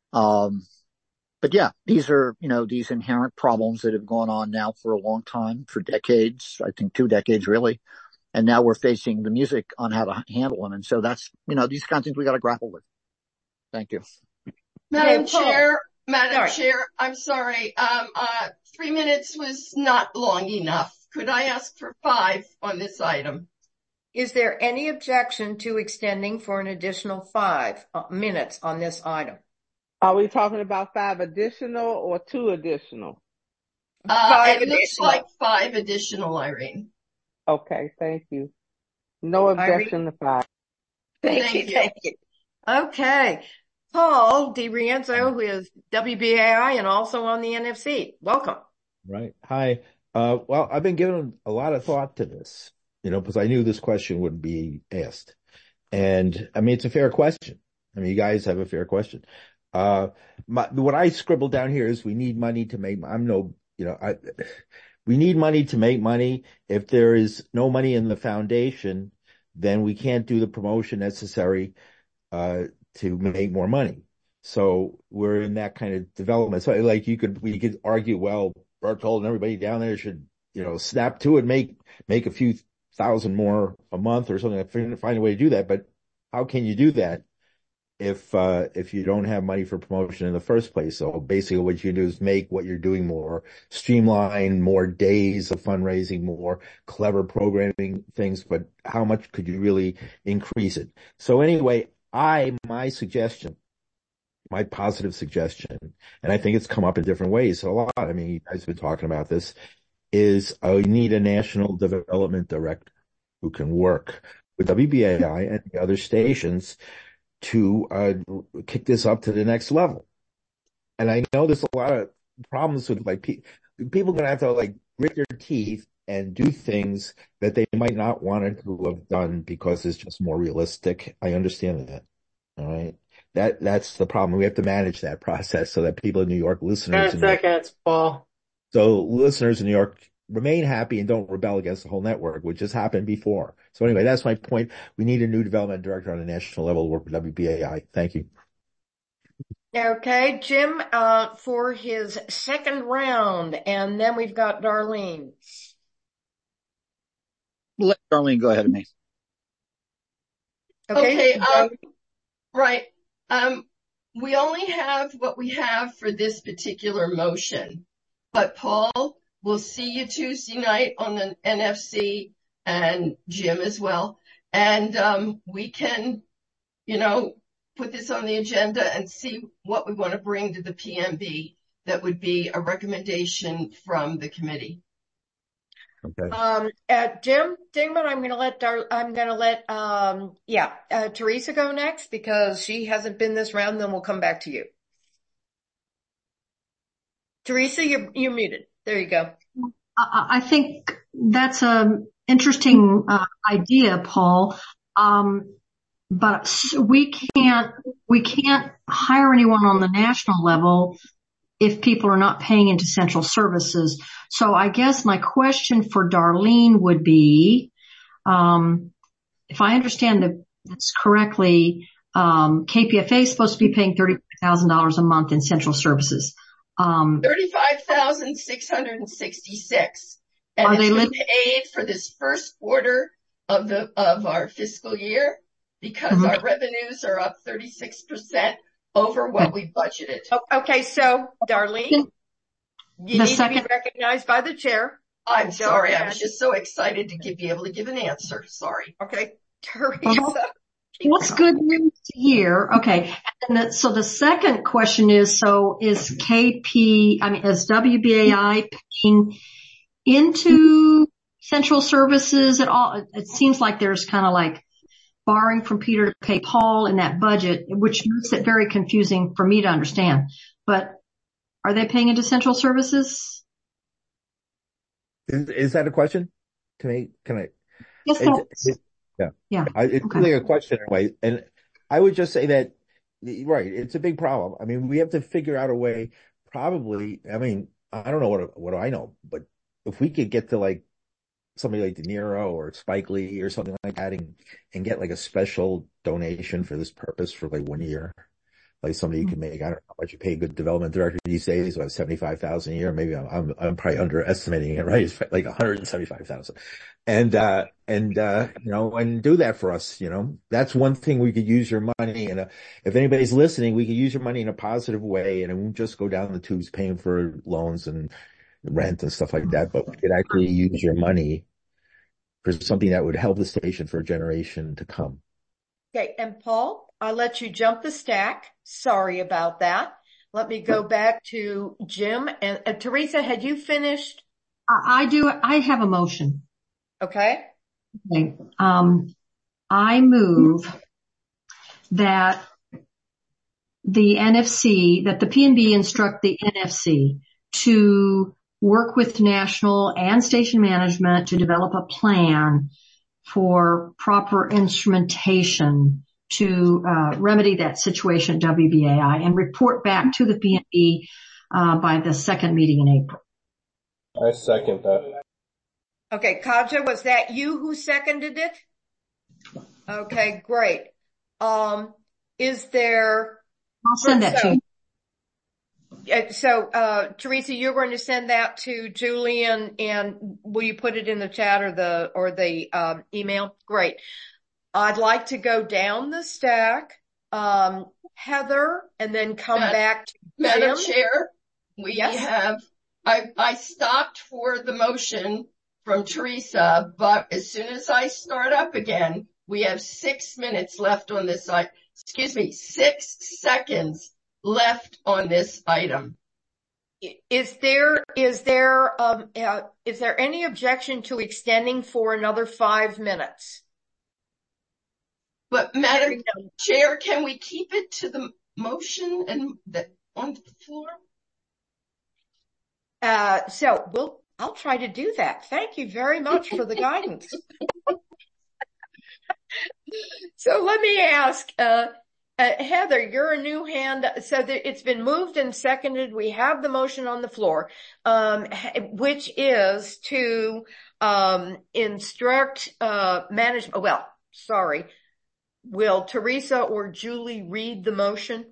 Um, But yeah, these are, you know, these inherent problems that have gone on now for a long time, for decades, I think two decades really. And now we're facing the music on how to handle them. And so that's, you know, these kinds of things we got to grapple with. Thank you. Madam Okay, Paul. Chair, Madam Sorry. Chair, I'm sorry. Um, uh, three minutes was not long enough. Could I ask for five on this item? Is there any objection to extending for an additional five uh, minutes on this item? Are we talking about five additional or two additional? Uh, Five it looks additional. like five additional, Irene. Okay, thank you. No objection to five. Thank, Thank you, you. thank you. Okay. Paul DiRienzo, who is W B A I and also on the N F C. Welcome. Right. Hi. Uh, well, I've been giving a lot of thought to this, you know, because I knew this question would be asked. And I mean, it's a fair question. I mean, you guys have a fair question. Uh, my, what I scribbled down here is we need money to make, I'm no, you know, I, we need money to make money. If there is no money in the foundation, then we can't do the promotion necessary, uh, to make more money. So we're in that kind of development. So like you could, we could argue, well, Berthold and everybody down there should, you know, snap to it, make, make a few thousand more a month or something, find a way to do that. But how can you do that if, uh, if you don't have money for promotion in the first place? So basically what you do is make what you're doing more, streamline more days of fundraising, more clever programming things, but how much could you really increase it? So anyway, I, my suggestion, my positive suggestion, and I think it's come up in different ways a lot. I mean, you guys have been talking about this, is I need a national development director who can work with W B A I and the other stations to uh, kick this up to the next level. And I know there's a lot of problems with like pe- people are going to have to like grit their teeth and do things that they might not want to have done because it's just more realistic. I understand that. All right. That, that's the problem. We have to manage that process so that people in New York, listeners. Ten seconds, Paul. So listeners in New York remain happy and don't rebel against the whole network, which has happened before. So anyway, that's my point. We need a new development director on a national level to work with W B A I. Thank you. Okay, Jim, uh, for his second round, and then we've got Darlene. Let Darlene go ahead of me. Okay. Okay, um, right. Um, we only have what we have for this particular motion, but Paul, we'll see you Tuesday night on the N F C and Jim as well. And, um, we can, you know, put this on the agenda and see what we want to bring to the P M B that would be a recommendation from the committee. Okay. Um, uh, Jim Dingman, I'm going to let, Dar- I'm going to let, um, yeah, uh, Teresa go next because she hasn't been this round, then we'll come back to you. Teresa, you're, you're muted. There you go. I, I think that's an interesting uh, idea, Paul. Um, but we can't, we can't hire anyone on the national level if people are not paying into central services. So I guess my question for Darlene would be, um, if I understand this correctly, um, K P F A is supposed to be paying thirty-five thousand dollars a month in central services. Um, thirty-five thousand six hundred sixty-six. And Are it's they been lit- paid for this first quarter of the, of our fiscal year because mm-hmm. our revenues are up thirty-six percent over what we budgeted. Okay. So Darlene, you the need second- to be recognized by the chair. I'm sorry. I was just so excited to be able to give an answer. Sorry. Okay. Teresa. That's good news to hear. Okay. And the, so the second question is, so is K P, I mean, is W B A I paying into central services at all? It, it seems like there's kind of like borrowing from Peter to pay Paul in that budget, which makes it very confusing for me to understand. But are they paying into central services? Is, is that a question? Can I, can I? Yes, it's, it, yeah. Yeah. I, it's okay. really a question in a way. And I would just say that, right, it's a big problem. I mean, we have to figure out a way, probably, I mean, I don't know what, what do I know, but if we could get to like somebody like De Niro or Spike Lee or something like that and, and get like a special donation for this purpose for like one year. Like somebody you can make, I don't know how much you pay a good development director these days, about seventy-five thousand a year. Maybe I'm, I'm, I'm probably underestimating it, right? It's like one hundred seventy-five thousand. And, uh, and, uh, you know, and do that for us, you know, that's one thing we could use your money. And if anybody's listening, we could use your money in a positive way and it won't just go down the tubes paying for loans and rent and stuff like that, but we could actually use your money for something that would help the station for a generation to come. Okay. And Paul, I'll let you jump the stack. Sorry about that. Let me go back to Jim and uh, Teresa. Had you finished? I, I do. I have a motion. Okay. Okay. Um, I move that the N F C, that the P N B instruct the N F C to work with national and station management to develop a plan for proper instrumentation to uh, remedy that situation at W B A I and report back to the P N B uh, by the second meeting in April. I second that. Okay, Kaja, was that you who seconded it? Okay, great. Um, is there... I'll send that so, to you. So, uh, Teresa, you're going to send that to Julian, and will you put it in the chat or the, or the, um, email? Great. I'd like to go down the stack, um, Heather, and then come Madam, back to Madam Jim. Chair, we yes? have, I, I stopped for the motion from Teresa, but as soon as I start up again, we have six minutes left on this side. Excuse me, six seconds left on this item. Is there, is there, um, uh, is there any objection to extending for another five minutes? But Madam Chair, can we keep it to the motion and the, on the floor? Uh, so we'll, I'll try to do that. Thank you very much for the guidance. So let me ask, uh, uh, Heather, you're a new hand. So that it's been moved and seconded. We have the motion on the floor, um, which is to, um, instruct, uh, management. Well, sorry. Will Teresa or Julie read the motion?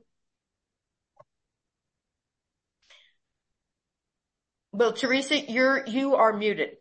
Well, Teresa, you're, you are muted.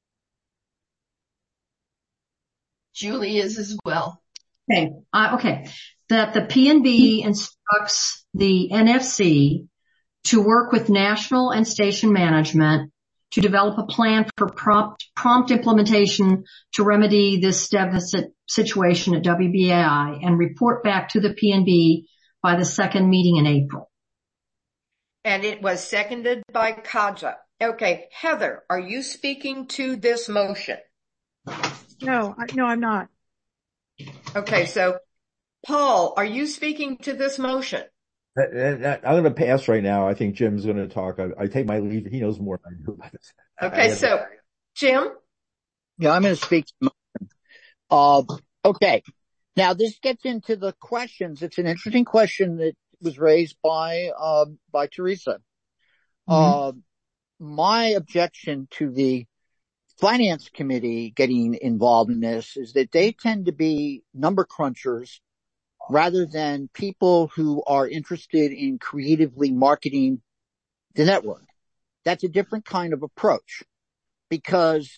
Julie is as well. Okay. Uh, okay. That the P N B instructs the N F C to work with national and station management to develop a plan for prompt, prompt implementation to remedy this deficit situation at W B A I and report back to the P N B by the second meeting in April. And it was seconded by Kaja. Okay. Heather, are you speaking to this motion? No, I, no, I'm not. Okay. So Paul, are you speaking to this motion? I, I, I'm going to pass right now. I think Jim's going to talk. I, I take my leave. He knows more than I do about this. Okay. So Jim? Yeah, I'm going to speak. Uh, okay. Now this gets into the questions. It's an interesting question that was raised by, uh, by Teresa. Mm-hmm. Uh, my objection to the finance committee getting involved in this is that they tend to be number crunchers rather than people who are interested in creatively marketing the network. That's a different kind of approach because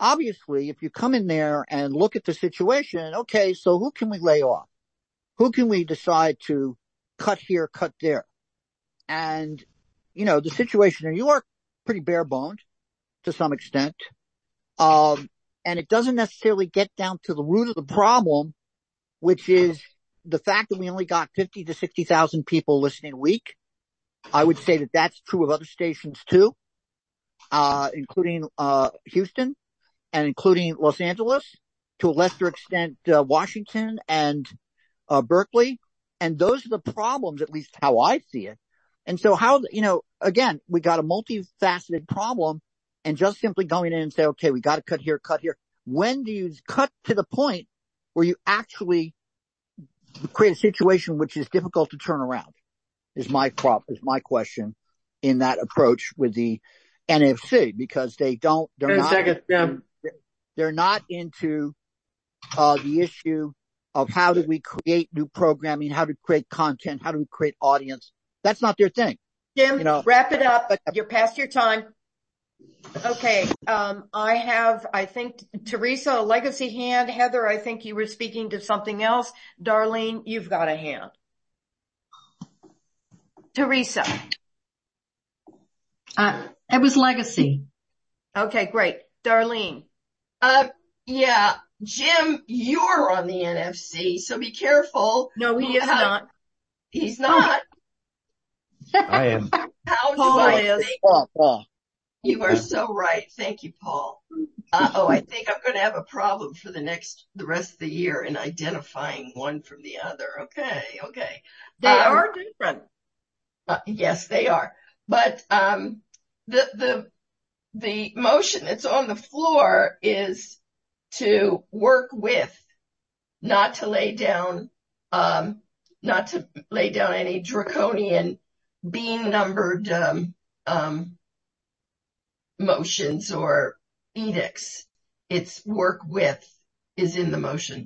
obviously, if you come in there and look at the situation, okay, so who can we lay off? Who can we decide to cut here, cut there? And, you know, the situation in New York, pretty bare boned to some extent. Um, and it doesn't necessarily get down to the root of the problem, which is the fact that we only got fifty to sixty thousand people listening a week. I would say that that's true of other stations too, uh, including, uh, Houston and including Los Angeles, to a lesser extent, uh, Washington and, uh, Berkeley. And those are the problems, at least how I see it. And so how, you know, again, we got a multifaceted problem, and just simply going in and say, okay, we got to cut here, cut here. When do you cut to the point where you actually create a situation which is difficult to turn around? Is my prop, is my question in that approach with the N F C, because they don't, they're not, second, yeah. they're not into, uh, the issue of how do we create new programming, how to create content, how do we create audience. That's not their thing. Jim, you know, wrap it up. You're past your time. Okay. Um, I have, I think, Teresa, a legacy hand. Heather, I think you were speaking to something else. Darlene, you've got a hand. Teresa. Uh, it was legacy. Okay, great. Darlene. Uh, yeah, Jim, you're on the N F C, so be careful. No, he is How, not. He's not. I am. How do Paul I is. think? Paul, Paul. You are so right. Thank you, Paul. Uh, oh, I think I'm going to have a problem for the next, the rest of the year in identifying one from the other. Okay, okay. They um, are different. Uh, yes, they are. But um, the the the motion that's on the floor is to work with, not to lay down, um, not to lay down any draconian bean numbered um, um, motions or edicts. It's work with is in the motion.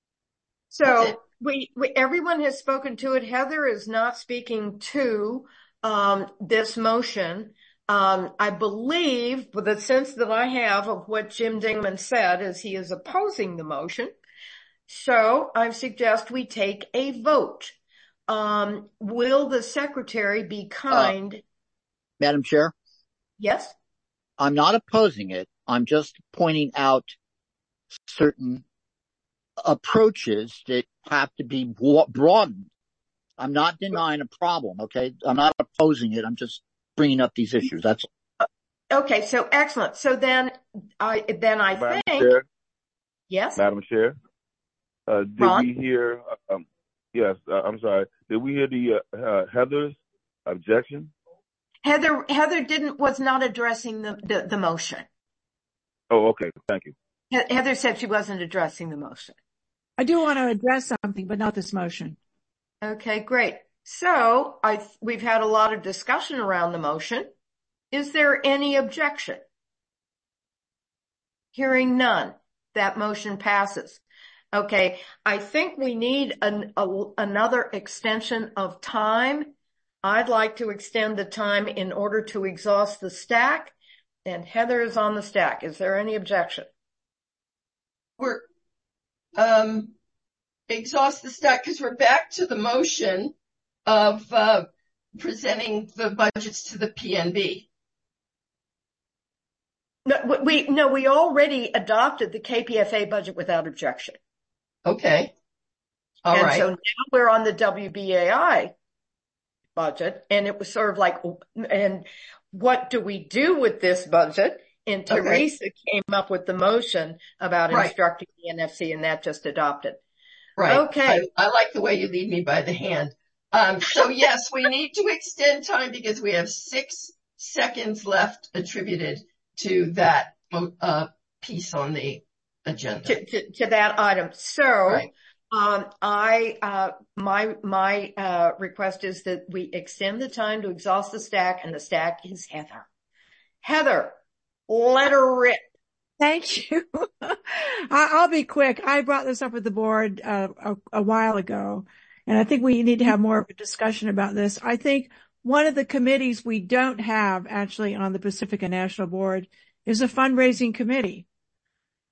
So we, we, everyone has spoken to it. Heather is not speaking to, um, this motion. Um, I believe, with the sense that I have of what Jim Dingman said, is he is opposing the motion. So I suggest we take a vote. Um, will the secretary be kind? Uh, Madam Chair? Yes? I'm not opposing it. I'm just pointing out certain approaches that have to be broadened. I'm not denying a problem, okay? I'm not opposing it. I'm just bringing up these issues. That's okay. So excellent. So then I, then I Madam think, Chair, yes, Madam Chair, uh, did Ron? we hear, um, yes, uh, I'm sorry. Did we hear the, uh, uh, Heather's objection? Heather, Heather didn't, was not addressing the, the, the motion. Oh, okay. Thank you. He- Heather said she wasn't addressing the motion. I do want to address something, but not this motion. Okay, great. So I, we've had a lot of discussion around the motion. Is there any objection? Hearing none, that motion passes. Okay. I think we need an, a, another extension of time. I'd like to extend the time in order to exhaust the stack, and Heather is on the stack. Is there any objection? We're, um, exhaust the stack because we're back to the motion of, uh, presenting the budgets to the P N B. No, we, no, we already adopted the K P F A budget without objection. Okay. All and right. so now we're on the W B A I budget, and it was sort of like, and what do we do with this budget? And Teresa okay. came up with the motion about right. instructing the N F C, and that just adopted. Right. Okay. I, I like the way you lead me by the hand. Um, so yes, we need to extend time because we have six seconds left attributed to that, uh, piece on the agenda. To, to, to that item. So, right. um, I, uh, my, my, uh, request is that we extend the time to exhaust the stack, and the stack is Heather. Heather, let her rip. Thank you. I'll be quick. I brought this up with the board, uh, a, a while ago, and I think we need to have more of a discussion about this. I think one of the committees we don't have actually on the Pacifica National Board is a fundraising committee.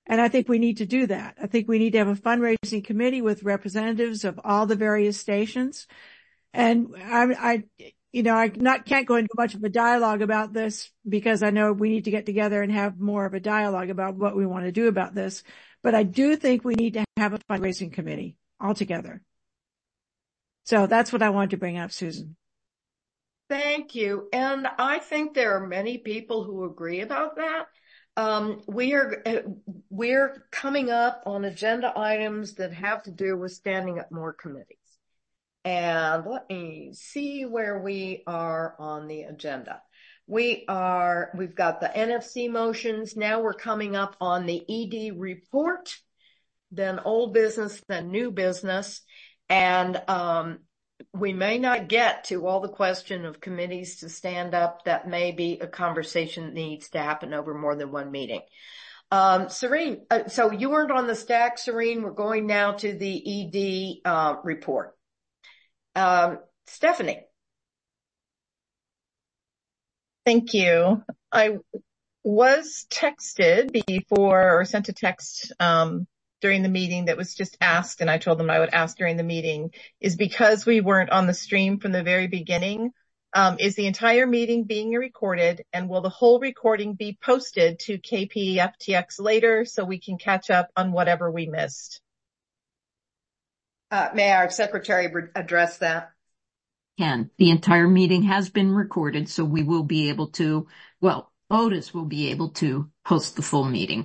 And I think we need to do that. I think we need to have a fundraising committee with representatives of all the various stations. And I, I you know, I not can't go into much of a dialogue about this because I know we need to get together and have more of a dialogue about what we want to do about this. But I do think we need to have a fundraising committee altogether. So that's what I wanted to bring up, Susan. Thank you. And I think there are many people who agree about that. Um, we are, we're coming up on agenda items that have to do with standing up more committees. And let me see where we are on the agenda. We are, we've got the N F C motions. Now we're coming up on the E D report, then old business, then new business. And, um, we may not get to all the question of committees to stand up. That may be a conversation that needs to happen over more than one meeting. Um, Serene, uh, so you weren't on the stack, Serene. We're going now to the E D, uh, report. Um, Stephanie. Thank you. I was texted before or sent a text, um, during the meeting that was just asked, and I told them I would ask during the meeting, is because we weren't on the stream from the very beginning, um, is the entire meeting being recorded, and will the whole recording be posted to K P F T X later so we can catch up on whatever we missed? Uh, may our secretary address that? Can. The entire meeting has been recorded, so we will be able to, well, Otis will be able to post the full meeting.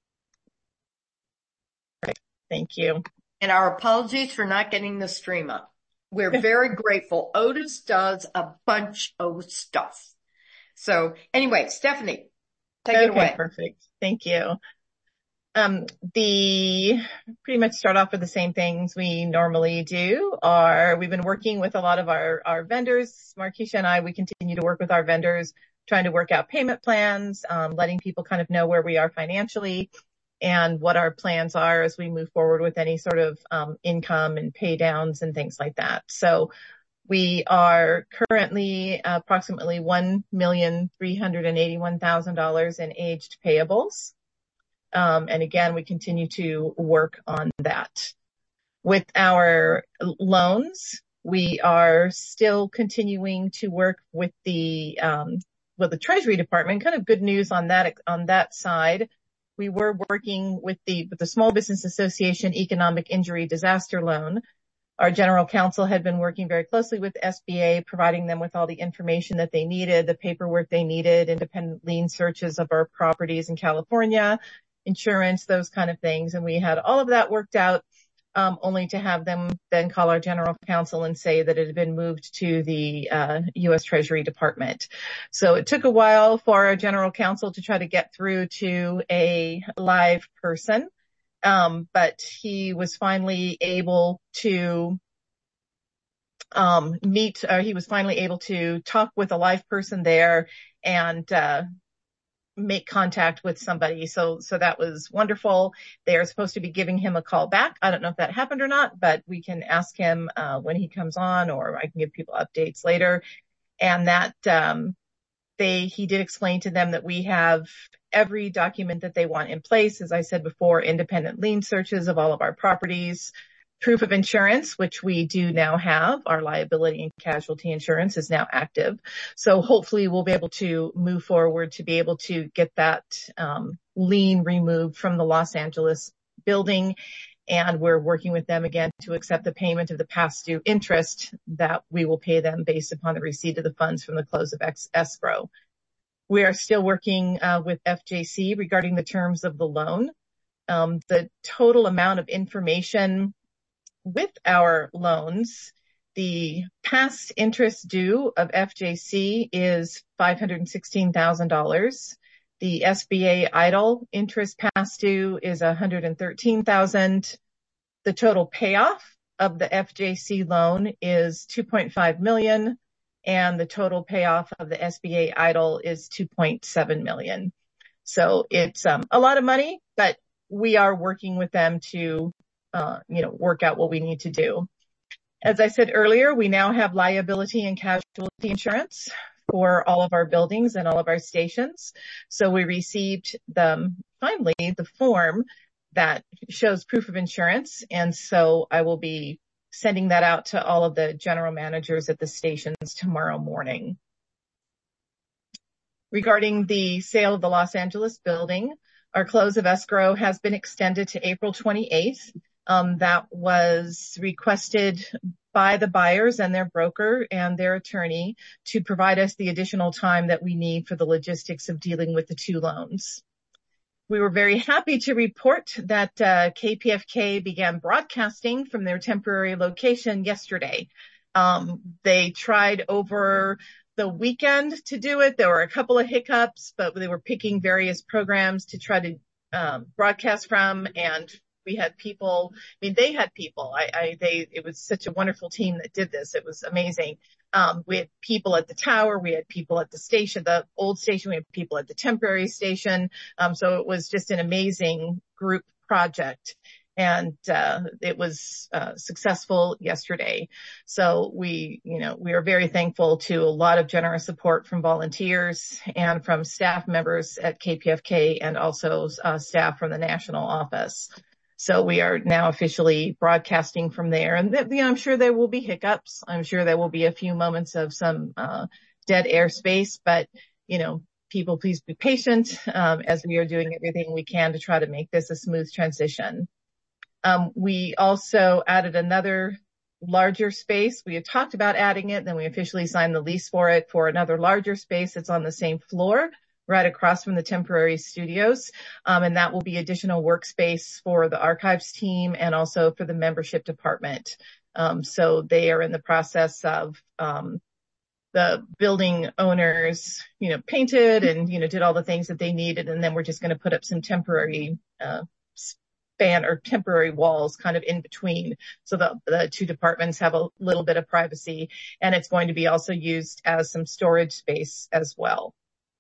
Thank you. And our apologies for not getting the stream up. We're very grateful. Otis does a bunch of stuff. So anyway, Stephanie, take okay, it away. Perfect. Thank you. Um, the pretty much start off with the same things we normally do. Are we've been working with a lot of our, our vendors. Markeisha and I, we continue to work with our vendors, trying to work out payment plans, um, letting people kind of know where we are financially and what our plans are as we move forward with any sort of um, income and pay downs and things like that. So we are currently approximately one million three hundred eighty-one thousand dollars in aged payables. Um, and again, we continue to work on that. With our loans, we are still continuing to work with the, um, with the Treasury Department. Kind of good news on that, on that side. We were working with the, with the Small Business Association Economic Injury Disaster Loan. Our general counsel had been working very closely with S B A, providing them with all the information that they needed, the paperwork they needed, independent lien searches of our properties in California, insurance, those kind of things. And we had all of that worked out, um, only to have them then call our general counsel and say that it had been moved to the uh, U S Treasury Department. So it took a while for our general counsel to try to get through to a live person, um, but he was finally able to um, meet, or he was finally able to talk with a live person there and uh make contact with somebody. So, so that was wonderful. They are supposed to be giving him a call back. I don't know if that happened or not, but we can ask him, uh, when he comes on, or I can give people updates later. And that, um, they, he did explain to them that we have every document that they want in place. As I said before, independent lien searches of all of our properties, proof of insurance, which we do now have. Our liability and casualty insurance is now active. So hopefully we'll be able to move forward to be able to get that um, lien removed from the Los Angeles building. And we're working with them again to accept the payment of the past due interest that we will pay them based upon the receipt of the funds from the close of ex- escrow. We are still working uh, with F J C regarding the terms of the loan. Um, the total amount of information with our loans, the past interest due of F J C is five hundred sixteen thousand dollars. The S B A idle interest past due is one hundred thirteen thousand dollars. The total payoff of the F J C loan is two point five million dollars, and the total payoff of the S B A idle is two point seven million dollars. So it's um, a lot of money, but we are working with them to Uh, you know, work out what we need to do. As I said earlier, we now have liability and casualty insurance for all of our buildings and all of our stations. So we received the finally the form that shows proof of insurance. And so I will be sending that out to all of the general managers at the stations tomorrow morning. Regarding the sale of the Los Angeles building, our close of escrow has been extended to April twenty-eighth. Um, that was requested by the buyers and their broker and their attorney to provide us the additional time that we need for the logistics of dealing with the two loans. We were very happy to report that uh, K P F K began broadcasting from their temporary location yesterday. Um, they tried over the weekend to do it. There were a couple of hiccups, but they were picking various programs to try to um, broadcast from, and we had people, I mean, they had people. I, I, they, it was such a wonderful team that did this. It was amazing. Um, we had people at the tower. We had people at the station, the old station. We had people at the temporary station. Um, so it was just an amazing group project. And, uh, it was, uh, successful yesterday. So we, you know, we are very thankful to a lot of generous support from volunteers and from staff members at K P F K and also, uh, staff from the national office. So we are now officially broadcasting from there. And th- you know, I'm sure there will be hiccups. I'm sure there will be a few moments of some, uh, dead airspace, but, you know, people, please be patient, um, as we are doing everything we can to try to make this a smooth transition. Um, we also added another larger space. We had talked about adding it, then we officially signed the lease for it for another larger space that's on the same floor, right across from the temporary studios. Um, and that will be additional workspace for the archives team and also for the membership department. Um, so they are in the process of, um, the building owners, you know, painted and, you know, did all the things that they needed. And then we're just going to put up some temporary, uh, span or temporary walls kind of in between so that the two departments have a little bit of privacy. And it's going to be also used as some storage space as well.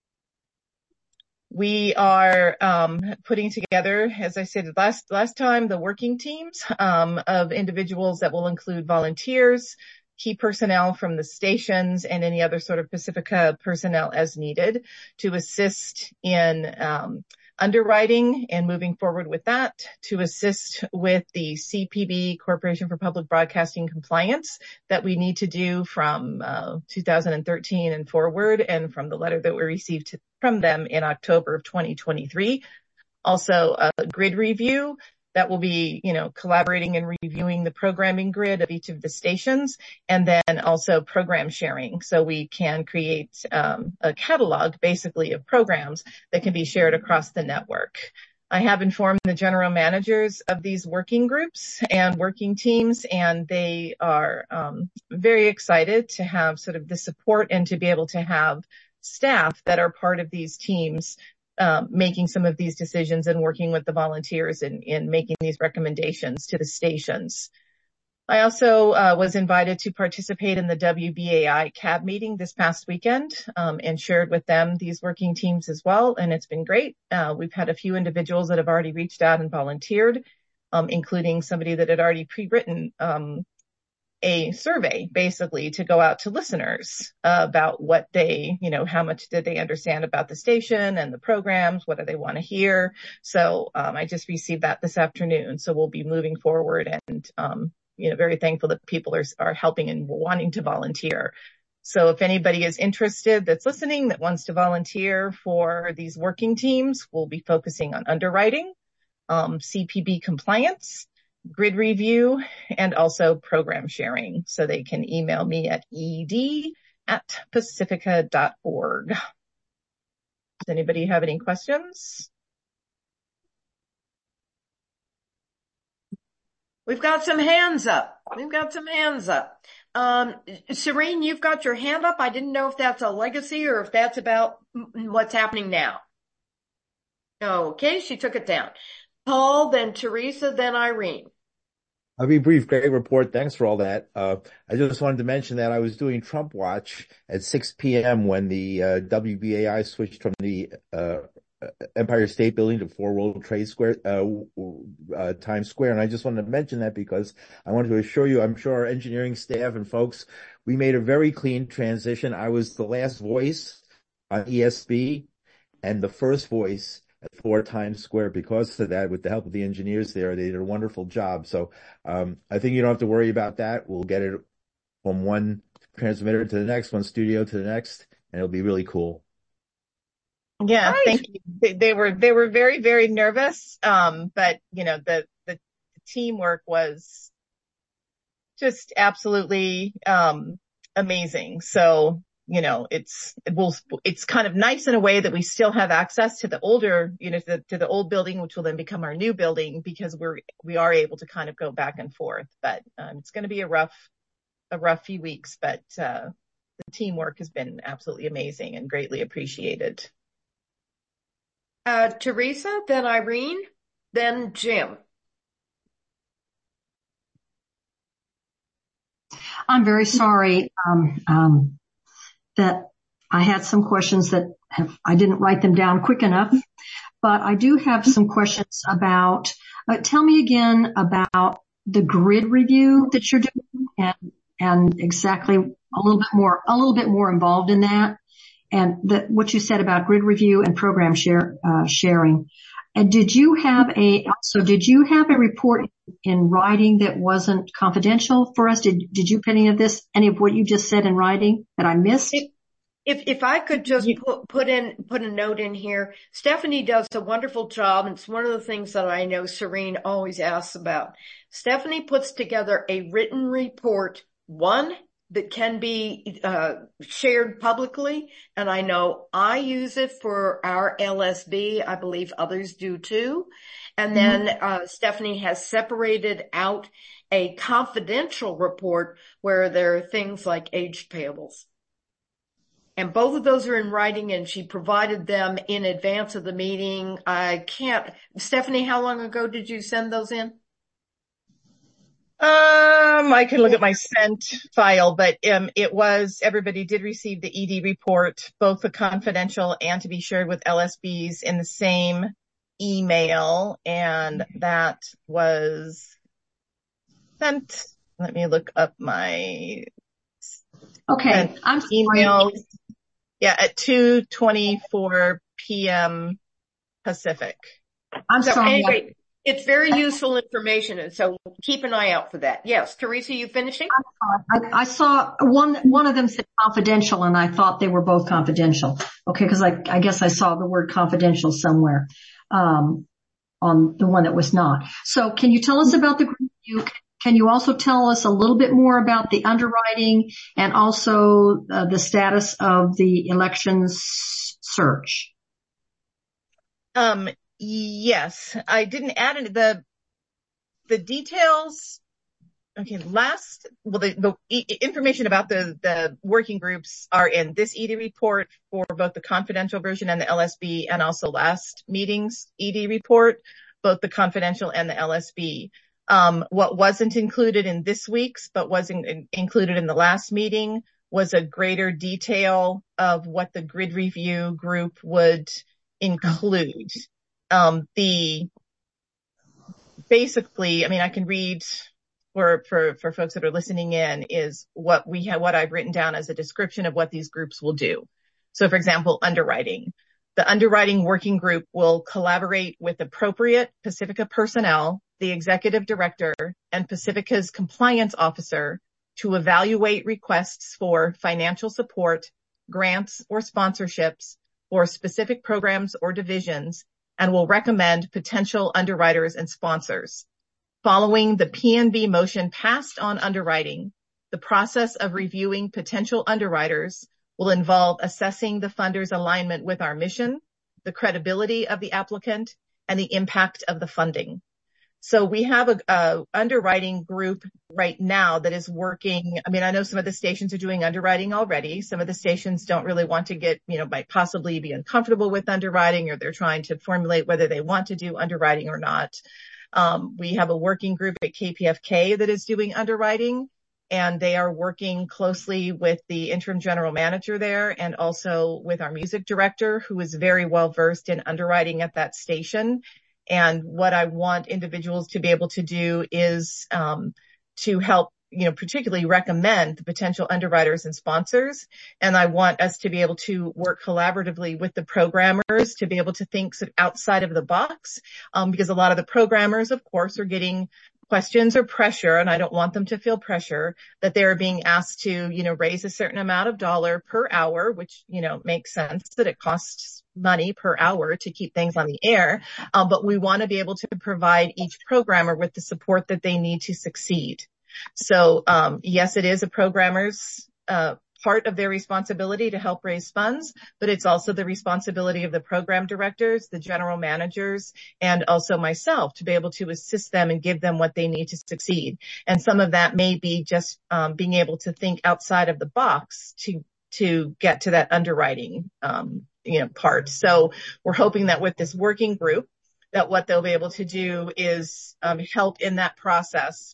We are um, putting together, as I said last last time, the working teams um, of individuals that will include volunteers, key personnel from the stations, and any other sort of Pacifica personnel as needed to assist in um, underwriting and moving forward with that, to assist with the C P B, Corporation for Public Broadcasting compliance that we need to do from uh, two thousand thirteen and forward, and from the letter that we received to, from them in October of twenty twenty-three. Also a grid review that will be, you know, collaborating and reviewing the programming grid of each of the stations, and then also program sharing. So we can create um, a catalog basically of programs that can be shared across the network. I have informed the general managers of these working groups and working teams, and they are um, very excited to have sort of the support and to be able to have staff that are part of these teams Um, making some of these decisions and working with the volunteers in, in making these recommendations to the stations. I also uh, was invited to participate in the W B A I C A B meeting this past weekend um, and shared with them these working teams as well, and it's been great. Uh, we've had a few individuals that have already reached out and volunteered, um, including somebody that had already pre-written um, a survey basically to go out to listeners uh, about what they, you know, how much did they understand about the station and the programs, what do they want to hear. So um, I just received that this afternoon. So we'll be moving forward and, um, you know, very thankful that people are, are helping and wanting to volunteer. So if anybody is interested that's listening that wants to volunteer for these working teams, we'll be focusing on underwriting, um, C P B compliance, grid review, and also program sharing. So they can email me at ed at pacifica dot org. Does anybody have any questions? We've got some hands up. We've got some hands up. Um, Serene, you've got your hand up. I didn't know if that's a legacy or if that's about what's happening now. Okay, she took it down. Paul, then Teresa, then Irene. I'll be brief. Great report. Thanks for all that. Uh, I just wanted to mention that I was doing Trump Watch at six p.m. when the uh, W B A I switched from the uh, Empire State Building to Four World Trade Square, uh, uh, Times Square. And I just wanted to mention that because I wanted to assure you, I'm sure our engineering staff and folks, we made a very clean transition. I was the last voice on E S B and the first voice at four Times Square because of that. With the help of the engineers there, they did a wonderful job. So um, I think you don't have to worry about that. We'll get it from one transmitter to the next, one studio to the next, and it'll be really cool. Yeah, Right. thank you. They, they were they were very very nervous, um, but you know the the teamwork was just absolutely um, amazing. So you know it's it will it's kind of nice in a way that we still have access to the older you know to the, to the old building, which will then become our new building, because we're we are able to kind of go back and forth. But um, it's going to be a rough a rough few weeks, but uh, the teamwork has been absolutely amazing and greatly appreciated. Uh, Teresa, then Irene, then Jim. I'm very sorry um, um, that I had some questions that have, I didn't write them down quick enough, but I do have some questions about, uh, tell me again about the grid review that you're doing and, and exactly a little bit more, a little bit more involved in that. And that what you said about grid review and program share, uh, sharing. And did you have a, so did you have a report in writing that wasn't confidential for us? Did, did you put any of this, any of what you just said in writing that I missed? If, if, if I could just put, put in, put a note in here, Stephanie does a wonderful job. And it's one of the things that I know Serene always asks about. Stephanie puts together a written report, one that can be uh shared publicly. And I know I use it for our L S B. I believe others do too. And mm-hmm. then uh Stephanie has separated out a confidential report where there are things like aged payables. And both of those are in writing, and she provided them in advance of the meeting. I can't, Stephanie, how long ago did you send those in? Um, I can look at my sent file, but um, it was, everybody did receive the E D report, both the confidential and to be shared with L S Bs in the same email, and that was sent. Let me look up my okay. I'm emails. Yeah, at two twenty-four p.m. Pacific. I'm so sorry. Anyway, it's very useful information, and so keep an eye out for that. Yes, Teresa, you finishing? I, I saw one, one of them said confidential, and I thought they were both confidential. Okay, because I, I guess I saw the word confidential somewhere, um, on the one that was not. So can you tell us about the group review? Can you also tell us a little bit more about the underwriting and also uh, the status of the elections search? Um, Yes, I didn't add any, the, the details. Okay. Last, well, the, the e- information about the, the working groups are in this E D report for both the confidential version and the L S B, and also last meeting's E D report, both the confidential and the L S B. Um, what wasn't included in this week's, but wasn't in, included in the last meeting was a greater detail of what the grid review group would include. Um, the, basically, I mean, I can read for, for, for folks that are listening in is what we have, what I've written down as a description of what these groups will do. So for example, underwriting. The underwriting working group will collaborate with appropriate Pacifica personnel, the executive director, and Pacifica's compliance officer to evaluate requests for financial support, grants, or sponsorships for specific programs or divisions, and will recommend potential underwriters and sponsors. Following the P N B motion passed on underwriting, the process of reviewing potential underwriters will involve assessing the funder's alignment with our mission, the credibility of the applicant, and the impact of the funding. So we have a, a underwriting group right now that is working. I mean, I know some of the stations are doing underwriting already. Some of the stations don't really want to get, you know, might possibly be uncomfortable with underwriting, or they're trying to formulate whether they want to do underwriting or not. Um, we have a working group at K P F K that is doing underwriting, and they are working closely with the interim general manager there and also with our music director, who is very well versed in underwriting at that station. And what I want individuals to be able to do is um, to help you know, particularly recommend the potential underwriters and sponsors. And I want us to be able to work collaboratively with the programmers to be able to think sort of outside of the box, um, because a lot of the programmers, of course, are getting questions or pressure, and I don't want them to feel pressure that they're being asked to, you know, raise a certain amount of dollar per hour, which, you know, makes sense that it costs money per hour to keep things on the air. Um, but we want to be able to provide each programmer with the support that they need to succeed. So, um, yes, it is a programmer's, uh, part of their responsibility to help raise funds, but it's also the responsibility of the program directors, the general managers, and also myself to be able to assist them and give them what they need to succeed. And some of that may be just um, being able to think outside of the box to to get to that underwriting um, you know part. So we're hoping that with this working group, that what they'll be able to do is um, help in that process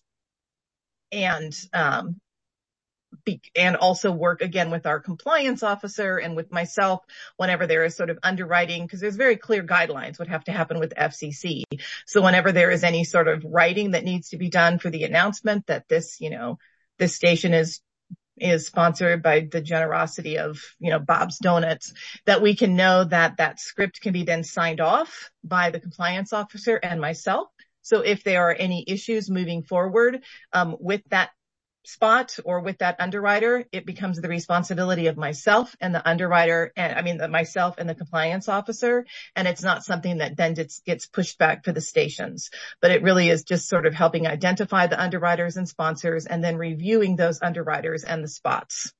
and um Be, and also work again with our compliance officer and with myself whenever there is sort of underwriting, because there's very clear guidelines what have to happen with F C C. So whenever there is any sort of writing that needs to be done for the announcement that this, you know, this station is is sponsored by the generosity of, you know, Bob's Donuts, that we can know that that script can be then signed off by the compliance officer and myself. So if there are any issues moving forward um, with that spot or with that underwriter, it becomes the responsibility of myself and the underwriter, and I mean the, myself and the compliance officer, and it's not something that then gets, gets pushed back to the stations. But it really is just sort of helping identify the underwriters and sponsors and then reviewing those underwriters and the spots.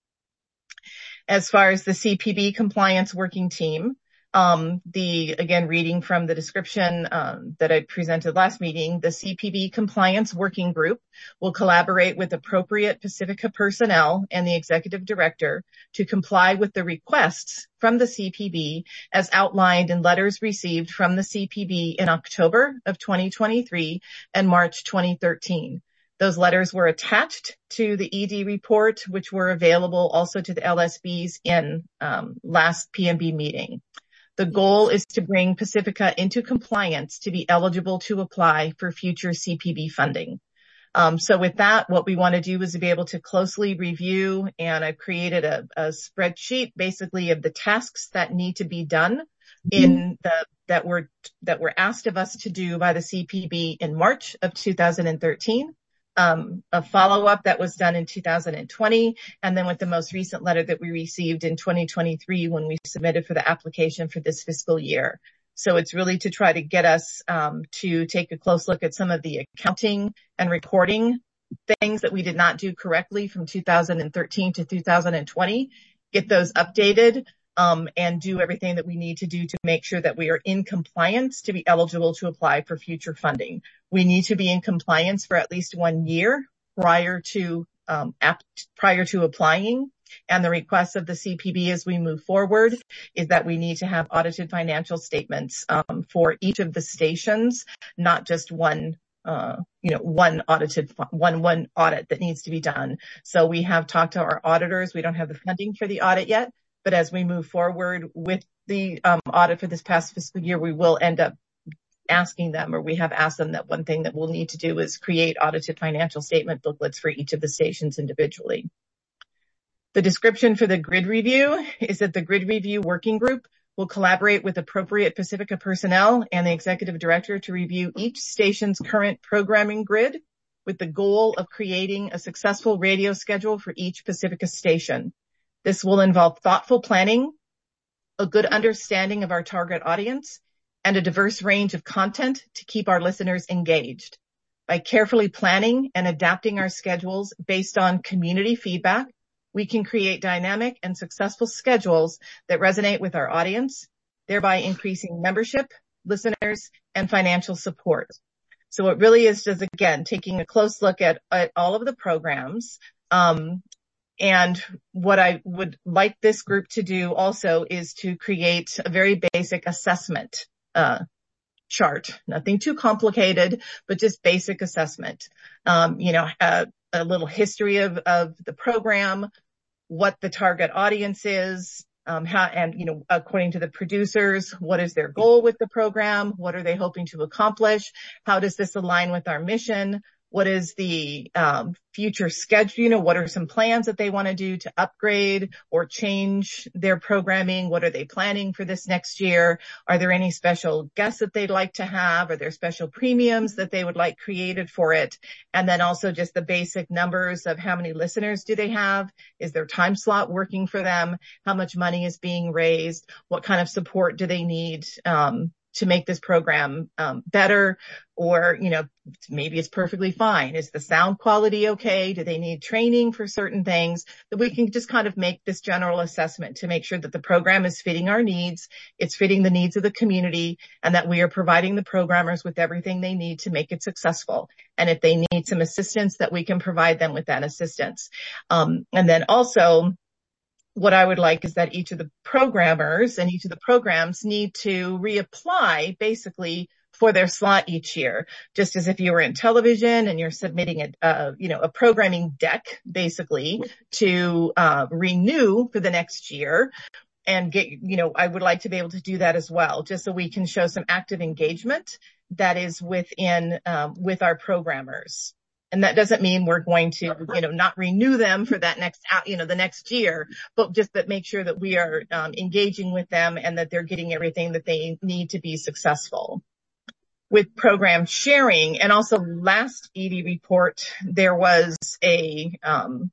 As far as the C P B compliance working team, Um, the, again, reading from the description, um, that I presented last meeting, the C P B compliance working group will collaborate with appropriate Pacifica personnel and the executive director to comply with the requests from the C P B as outlined in letters received from the C P B in October of twenty twenty-three and March twenty thirteen. Those letters were attached to the E D report, which were available also to the L S Bs in, um, last P M B meeting. The goal is to bring Pacifica into compliance to be eligible to apply for future C P B funding. Um, so with that, what we want to do is to be able to closely review, and I've created a, a spreadsheet basically of the tasks that need to be done in the, that were, that were asked of us to do by the C P B in March of two thousand thirteen. Um, a follow-up that was done in two thousand twenty, and then with the most recent letter that we received in twenty twenty-three when we submitted for the application for this fiscal year. So it's really to try to get us um, to take a close look at some of the accounting and reporting things that we did not do correctly from two thousand thirteen to two thousand twenty, get those updated, um, and do everything that we need to do to make sure that we are in compliance to be eligible to apply for future funding. We need to be in compliance for at least one year prior to, um, ap- prior to applying. And the request of the C P B as we move forward is that we need to have audited financial statements, um, for each of the stations, not just one, uh, you know, one audited, one, one audit that needs to be done. So we have talked to our auditors. We don't have the funding for the audit yet, but as we move forward with the, um, audit for this past fiscal year, we will end up asking them, or we have asked them, that one thing that we'll need to do is create audited financial statement booklets for each of the stations individually. The description for the grid review is that the grid review working group will collaborate with appropriate Pacifica personnel and the executive director to review each station's current programming grid with the goal of creating a successful radio schedule for each Pacifica station. This will involve thoughtful planning, a good understanding of our target audience, and a diverse range of content to keep our listeners engaged. By carefully planning and adapting our schedules based on community feedback, we can create dynamic and successful schedules that resonate with our audience, thereby increasing membership, listeners, and financial support. So it really is just, again, taking a close look at, at all of the programs. Um, and what I would like this group to do also is to create a very basic assessment Uh, chart, nothing too complicated, but just basic assessment. Um, you know, a, a little history of, of the program, what the target audience is, um, how, and, you know, according to the producers, what is their goal with the program? What are they hoping to accomplish? How does this align with our mission? What is the um, future schedule? You know, what are some plans that they want to do to upgrade or change their programming? What are they planning for this next year? Are there any special guests that they'd like to have? Are there special premiums that they would like created for it? And then also just the basic numbers of how many listeners do they have? Is their time slot working for them? How much money is being raised? What kind of support do they need um, to make this program um, better? Or, you know, maybe it's perfectly fine. Is the sound quality okay? Do they need training for certain things? That we can just kind of make this general assessment to make sure that the program is fitting our needs, it's fitting the needs of the community, and that we are providing the programmers with everything they need to make it successful. And if they need some assistance, that we can provide them with that assistance. Um, and then also, what I would like is that each of the programmers and each of the programs need to reapply basically for their slot each year, just as if you were in television and you're submitting a, uh, you know, a programming deck basically to uh, renew for the next year. And get, you know, I would like to be able to do that as well, just so we can show some active engagement that is within, um, with our programmers. And that doesn't mean we're going to, you know, not renew them for that next, you know, the next year, but just that make sure that we are um, engaging with them and that they're getting everything that they need to be successful. With program sharing, and also last E D report, there was a um,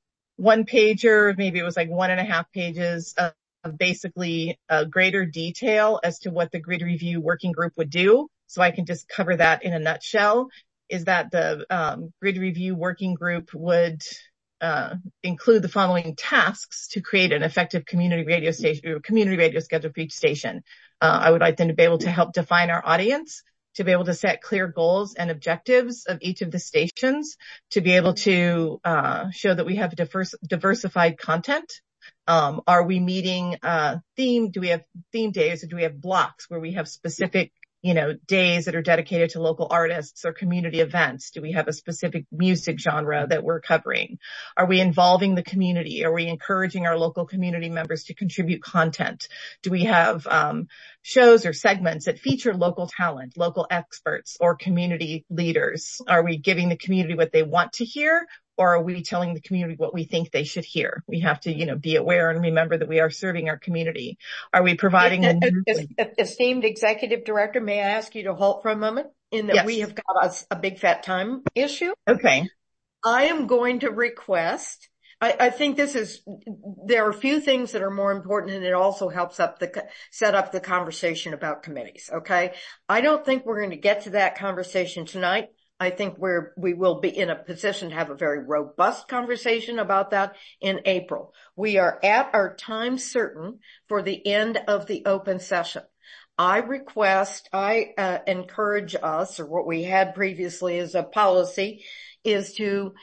one pager, maybe it was like one and a half pages of basically a greater detail as to what the grid review working group would do. So I can just cover that in a nutshell. Is that the um, grid review working group would uh, include the following tasks to create an effective community radio station, or community radio schedule for each station. Uh, I would like them to be able to help define our audience, to be able to set clear goals and objectives of each of the stations, to be able to uh, show that we have diverse, diversified content. Um, are we meeting uh, theme? Do we have theme days, or do we have blocks where we have specific, you know, days that are dedicated to local artists or community events? Do we have a specific music genre that we're covering? Are we involving the community? Are we encouraging our local community members to contribute content? Do we have um, shows or segments that feature local talent, local experts, or community leaders? Are we giving the community what they want to hear? Or are we telling the community what we think they should hear? We have to, you know, be aware and remember that we are serving our community. Are we providing uh, the uh, esteemed executive director, may I ask you to halt for a moment in that yes. we have got a, a big fat time issue? Okay. I am going to request, I, I think this is, there are a few things that are more important, and it also helps up the, set up the conversation about committees. Okay. I don't think we're going to get to that conversation tonight. I think we're, we will be in a position to have a very robust conversation about that in April. We are at our time certain for the end of the open session. I request, I uh, encourage us, or what we had previously as a policy, is to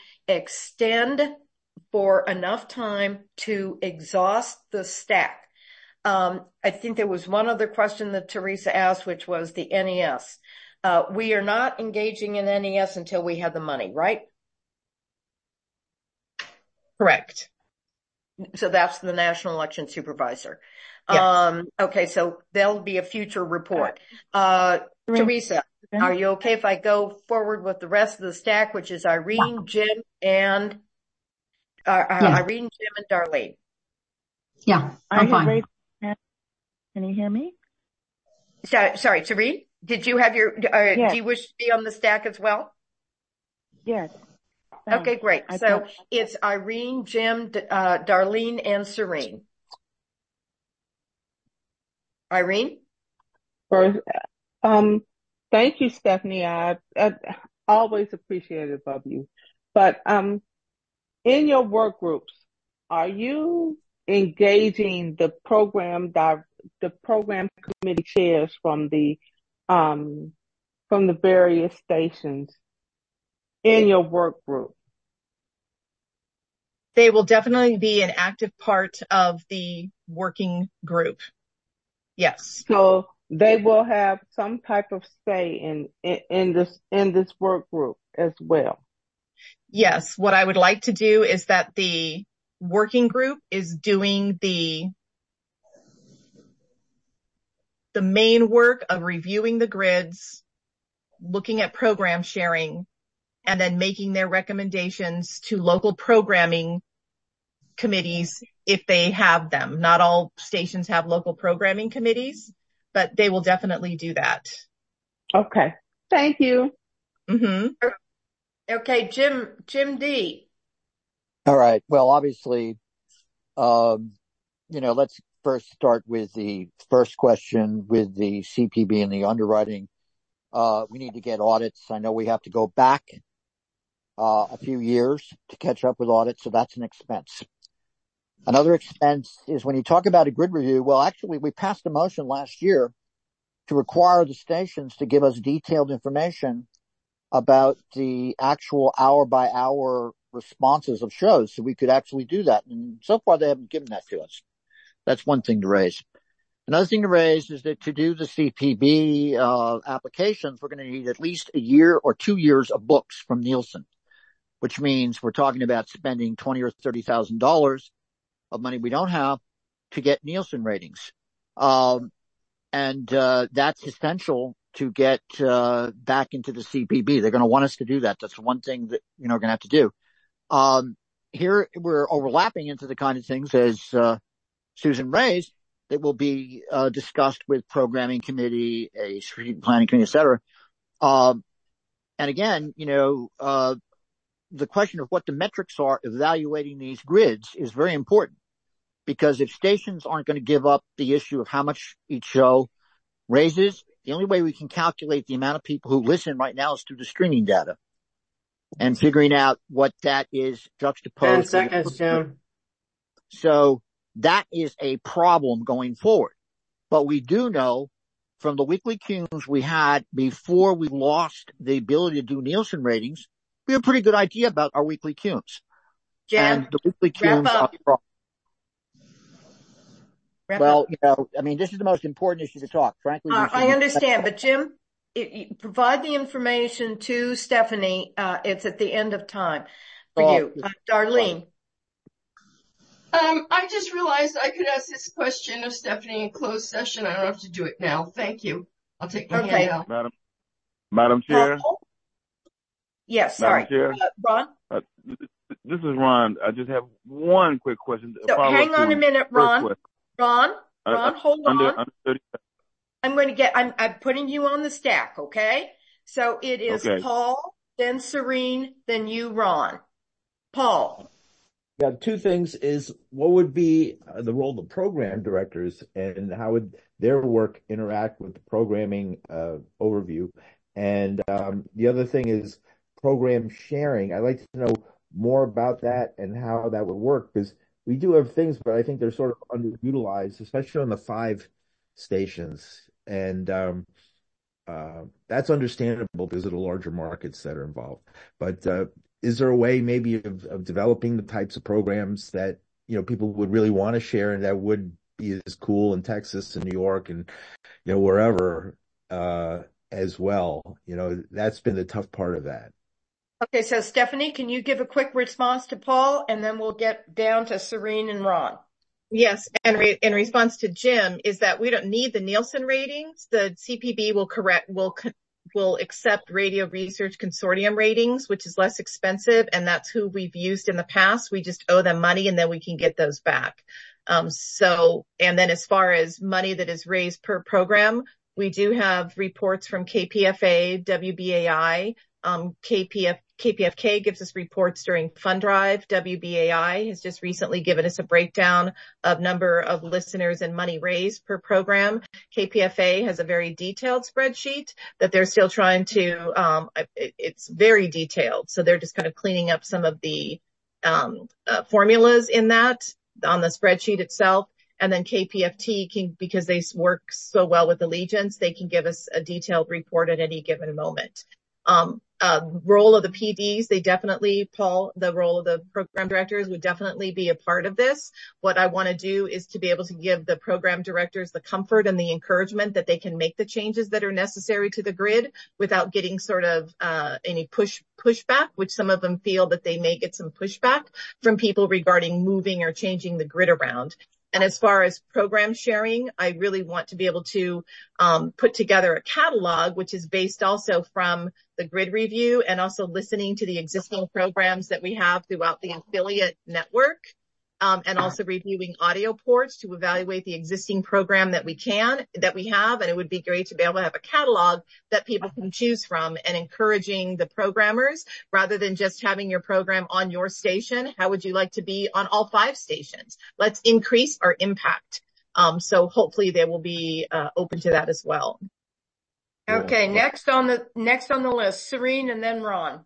extend for enough time to exhaust the stack. Um, I think there was one other question that Teresa asked, which was the N E S. Uh, we are not engaging in N E S until we have the money, right? Correct. So that's the National Election Supervisor. Yes. Um, okay, so there'll be a future report. Uh, Teresa, are you okay if I go forward with the rest of the stack, which is Irene, yeah. Jim, and uh, yeah. Irene, Jim, and Darlene? Yeah, I'm fine. Can you hear me? Sorry, sorry, Teresa, did you have your, uh, yes. do you wish to be on the stack as well? Yes. Thanks. Okay, great. I so thought... it's Irene, Jim, uh, Darlene, and Serene. Irene? First, um, thank you, Stephanie. I, I always appreciative of you. But um, in your work groups, are you engaging the program the program committee chairs from the um from the various stations in your work group? They will definitely be an active part of the working group. Yes. So they will have some type of say in, in, in this, in this work group as well. Yes. What I would like to do is that the working group is doing the, the main work of reviewing the grids, looking at program sharing, and then making their recommendations to local programming committees if they have them. Not all stations have local programming committees, but they will definitely do that. Okay. Thank you. Mm-hmm. Okay, Jim, Jim D. All right. Well, obviously, um, you know, let's first start with the first question with the C P B and the underwriting. Uh, we need to get audits. I know we have to go back, uh, a few years to catch up with audits. So that's an expense. Another expense is when you talk about a grid review. Well, actually, we passed a motion last year to require the stations to give us detailed information about the actual hour by hour responses of shows. So we could actually do that. And so far they haven't given that to us. That's one thing to raise. Another thing to raise is that to do the C P B, uh, applications, we're going to need at least a year or two years of books from Nielsen, which means we're talking about spending twenty or thirty thousand dollars of money we don't have to get Nielsen ratings. Um, and, uh, that's essential to get, uh, back into the C P B. They're going to want us to do that. That's one thing that, you know, we're going to have to do. Um, here we're overlapping into the kind of things as, uh, Susan raised that will be, uh, discussed with programming committee, a strategic planning committee, et cetera. Um, and again, you know, uh, the question of what the metrics are evaluating these grids is very important, because if stations aren't going to give up the issue of how much each show raises, the only way we can calculate the amount of people who listen right now is through the streaming data and figuring out what that is juxtaposed. Ten seconds, Jim. So that is a problem going forward. But we do know from the weekly cumes we had before we lost the ability to do Nielsen ratings, we have a pretty good idea about our weekly cumes. Jan, and the weekly cumes wrap up. are Wrap well, up. you know, I mean, this is the most important issue to talk. Frankly, we Uh, should I be- understand, but Jim, it, you provide the information to Stephanie. Uh, it's at the end of time for Oh, you. Uh, Darlene. Um, I just realized I could ask this question of Stephanie in closed session. I don't have to do it now. Thank you. I'll take my Okay. hand out. Madam, Madam Chair. Paul? Yes, sorry. Madam Chair. Uh, Ron? Uh, this is Ron. I just have one quick question. So Follow hang up on to a minute, first Ron. question. Ron? Uh, Ron, hold under, on. under thirty I'm going to get, I'm, I'm putting you on the stack, okay? So it is Okay. Paul, then Serene, then you, Ron. Paul. Yeah, two things is what would be the role of program directors and how would their work interact with the programming uh, overview? And um, the other thing is program sharing. I'd like to know more about that and how that would work, because we do have things, but I think they're sort of underutilized, especially on the five stations. And um, uh, that's understandable because of the larger markets that are involved. But uh, is there a way maybe of, of developing the types of programs that, you know, people would really want to share and that would be as cool in Texas and New York and, you know, wherever uh, as well? You know, that's been the tough part of that. Okay, so Stephanie, can you give a quick response to Paul, and then we'll get down to Serene and Ron. Yes, and re- in response to Jim is that we don't need the Nielsen ratings. The C P B will correct, will, will accept Radio Research Consortium ratings, which is less expensive, and that's who we've used in the past. We just owe them money and then we can get those back. Um, so, and then as far as money that is raised per program, we do have reports from K P F A, W B A I, um, K P F, K P F K gives us reports during Fund Drive. W B A I has just recently given us a breakdown of number of listeners and money raised per program. K P F A has a very detailed spreadsheet that they're still trying to, um, it, it's very detailed. So they're just kind of cleaning up some of the, um, uh, formulas in that on the spreadsheet itself. And then K P F T can, because they work so well with Allegiance, they can give us a detailed report at any given moment. Um, uh, role of the P Ds, they definitely, Paul, the role of the program directors would definitely be a part of this. What I want to do is to be able to give the program directors the comfort and the encouragement that they can make the changes that are necessary to the grid without getting sort of, uh, any push, pushback, which some of them feel that they may get some pushback from people regarding moving or changing the grid around. And as far as program sharing, I really want to be able to um, put together a catalog, which is based also from the grid review and also listening to the existing programs that we have throughout the affiliate network. Um, and also reviewing audio ports to evaluate the existing program that we can, that we have. And it would be great to be able to have a catalog that people can choose from, and encouraging the programmers rather than just having your program on your station. How would you like to be on all five stations? Let's increase our impact. Um, so hopefully they will be uh, open to that as well. Okay. Next on the, next on the list, Serene and then Ron.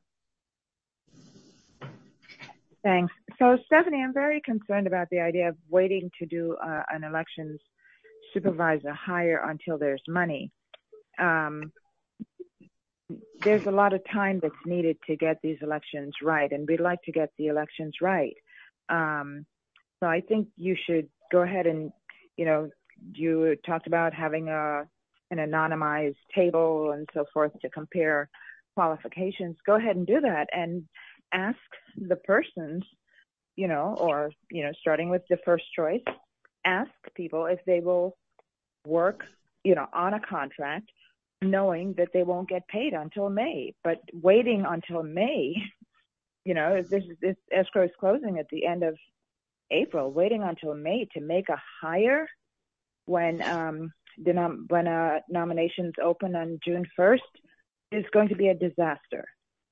Thanks. So, Stephanie, I'm very concerned about the idea of waiting to do uh, an elections supervisor hire until there's money. Um, there's a lot of time that's needed to get these elections right, and we'd like to get the elections right. Um, so I think you should go ahead and, you know, you talked about having a an anonymized table and so forth to compare qualifications. Go ahead and do that and ask the persons, you know, or, you know, starting with the first choice, ask people if they will work, you know, on a contract, knowing that they won't get paid until May. But waiting until May, you know, if this, this escrow is closing at the end of April, waiting until May to make a hire when um, the nom- when uh, nominations open on June first is going to be a disaster.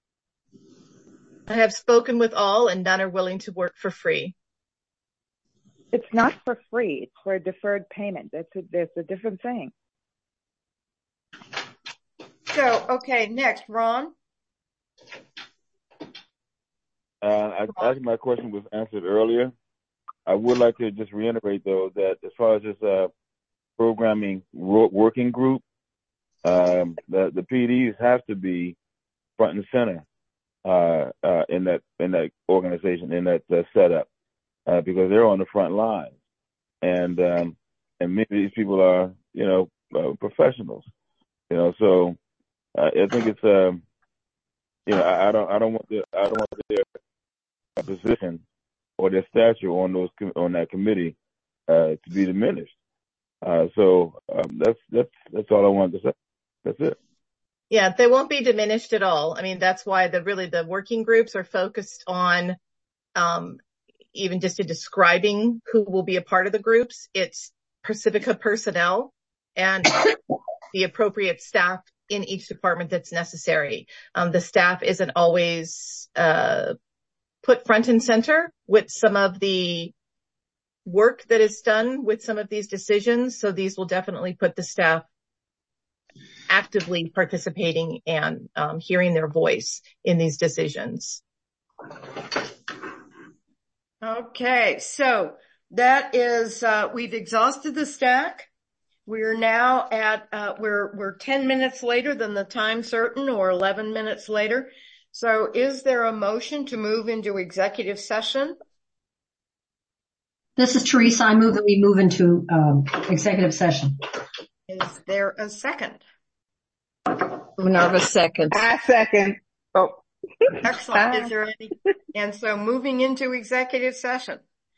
I have spoken with all, and none are willing to work for free. It's not for free. It's for a deferred payment. That's a, that's a different thing. So, okay, next, Ron. Uh, I, I think my question was answered earlier. I would like to just reiterate, though, that as far as this uh, programming working group, um, the, the P Ds have to be front and center. Uh, uh, in that, in that organization, in that uh, setup, uh, because they're on the front line. And, um, and many of these people are, you know, uh, professionals, you know, so, uh, I think it's, um, you know, I, I don't, I don't want the, I don't want their position or their stature on those, on that committee, uh, to be diminished. Uh, so, um, that's, that's, that's all I wanted to say. That's it. Yeah, they won't be diminished at all. I mean, that's why the really the working groups are focused on um, even just in describing who will be a part of the groups. It's Pacifica personnel and the appropriate staff in each department that's necessary. Um, the staff isn't always uh, put front and center with some of the work that is done with some of these decisions. So these will definitely put the staff actively participating and um, hearing their voice in these decisions. Okay, so that is, uh, we've exhausted the stack. We're now at, uh, we're, we're ten minutes later than the time certain, or eleven minutes later. So is there a motion to move into executive session? This is Teresa. I move that we move into um, executive session. Is there a second? Minerva seconds. I second. Oh. Excellent. Is there any? And so moving into executive session.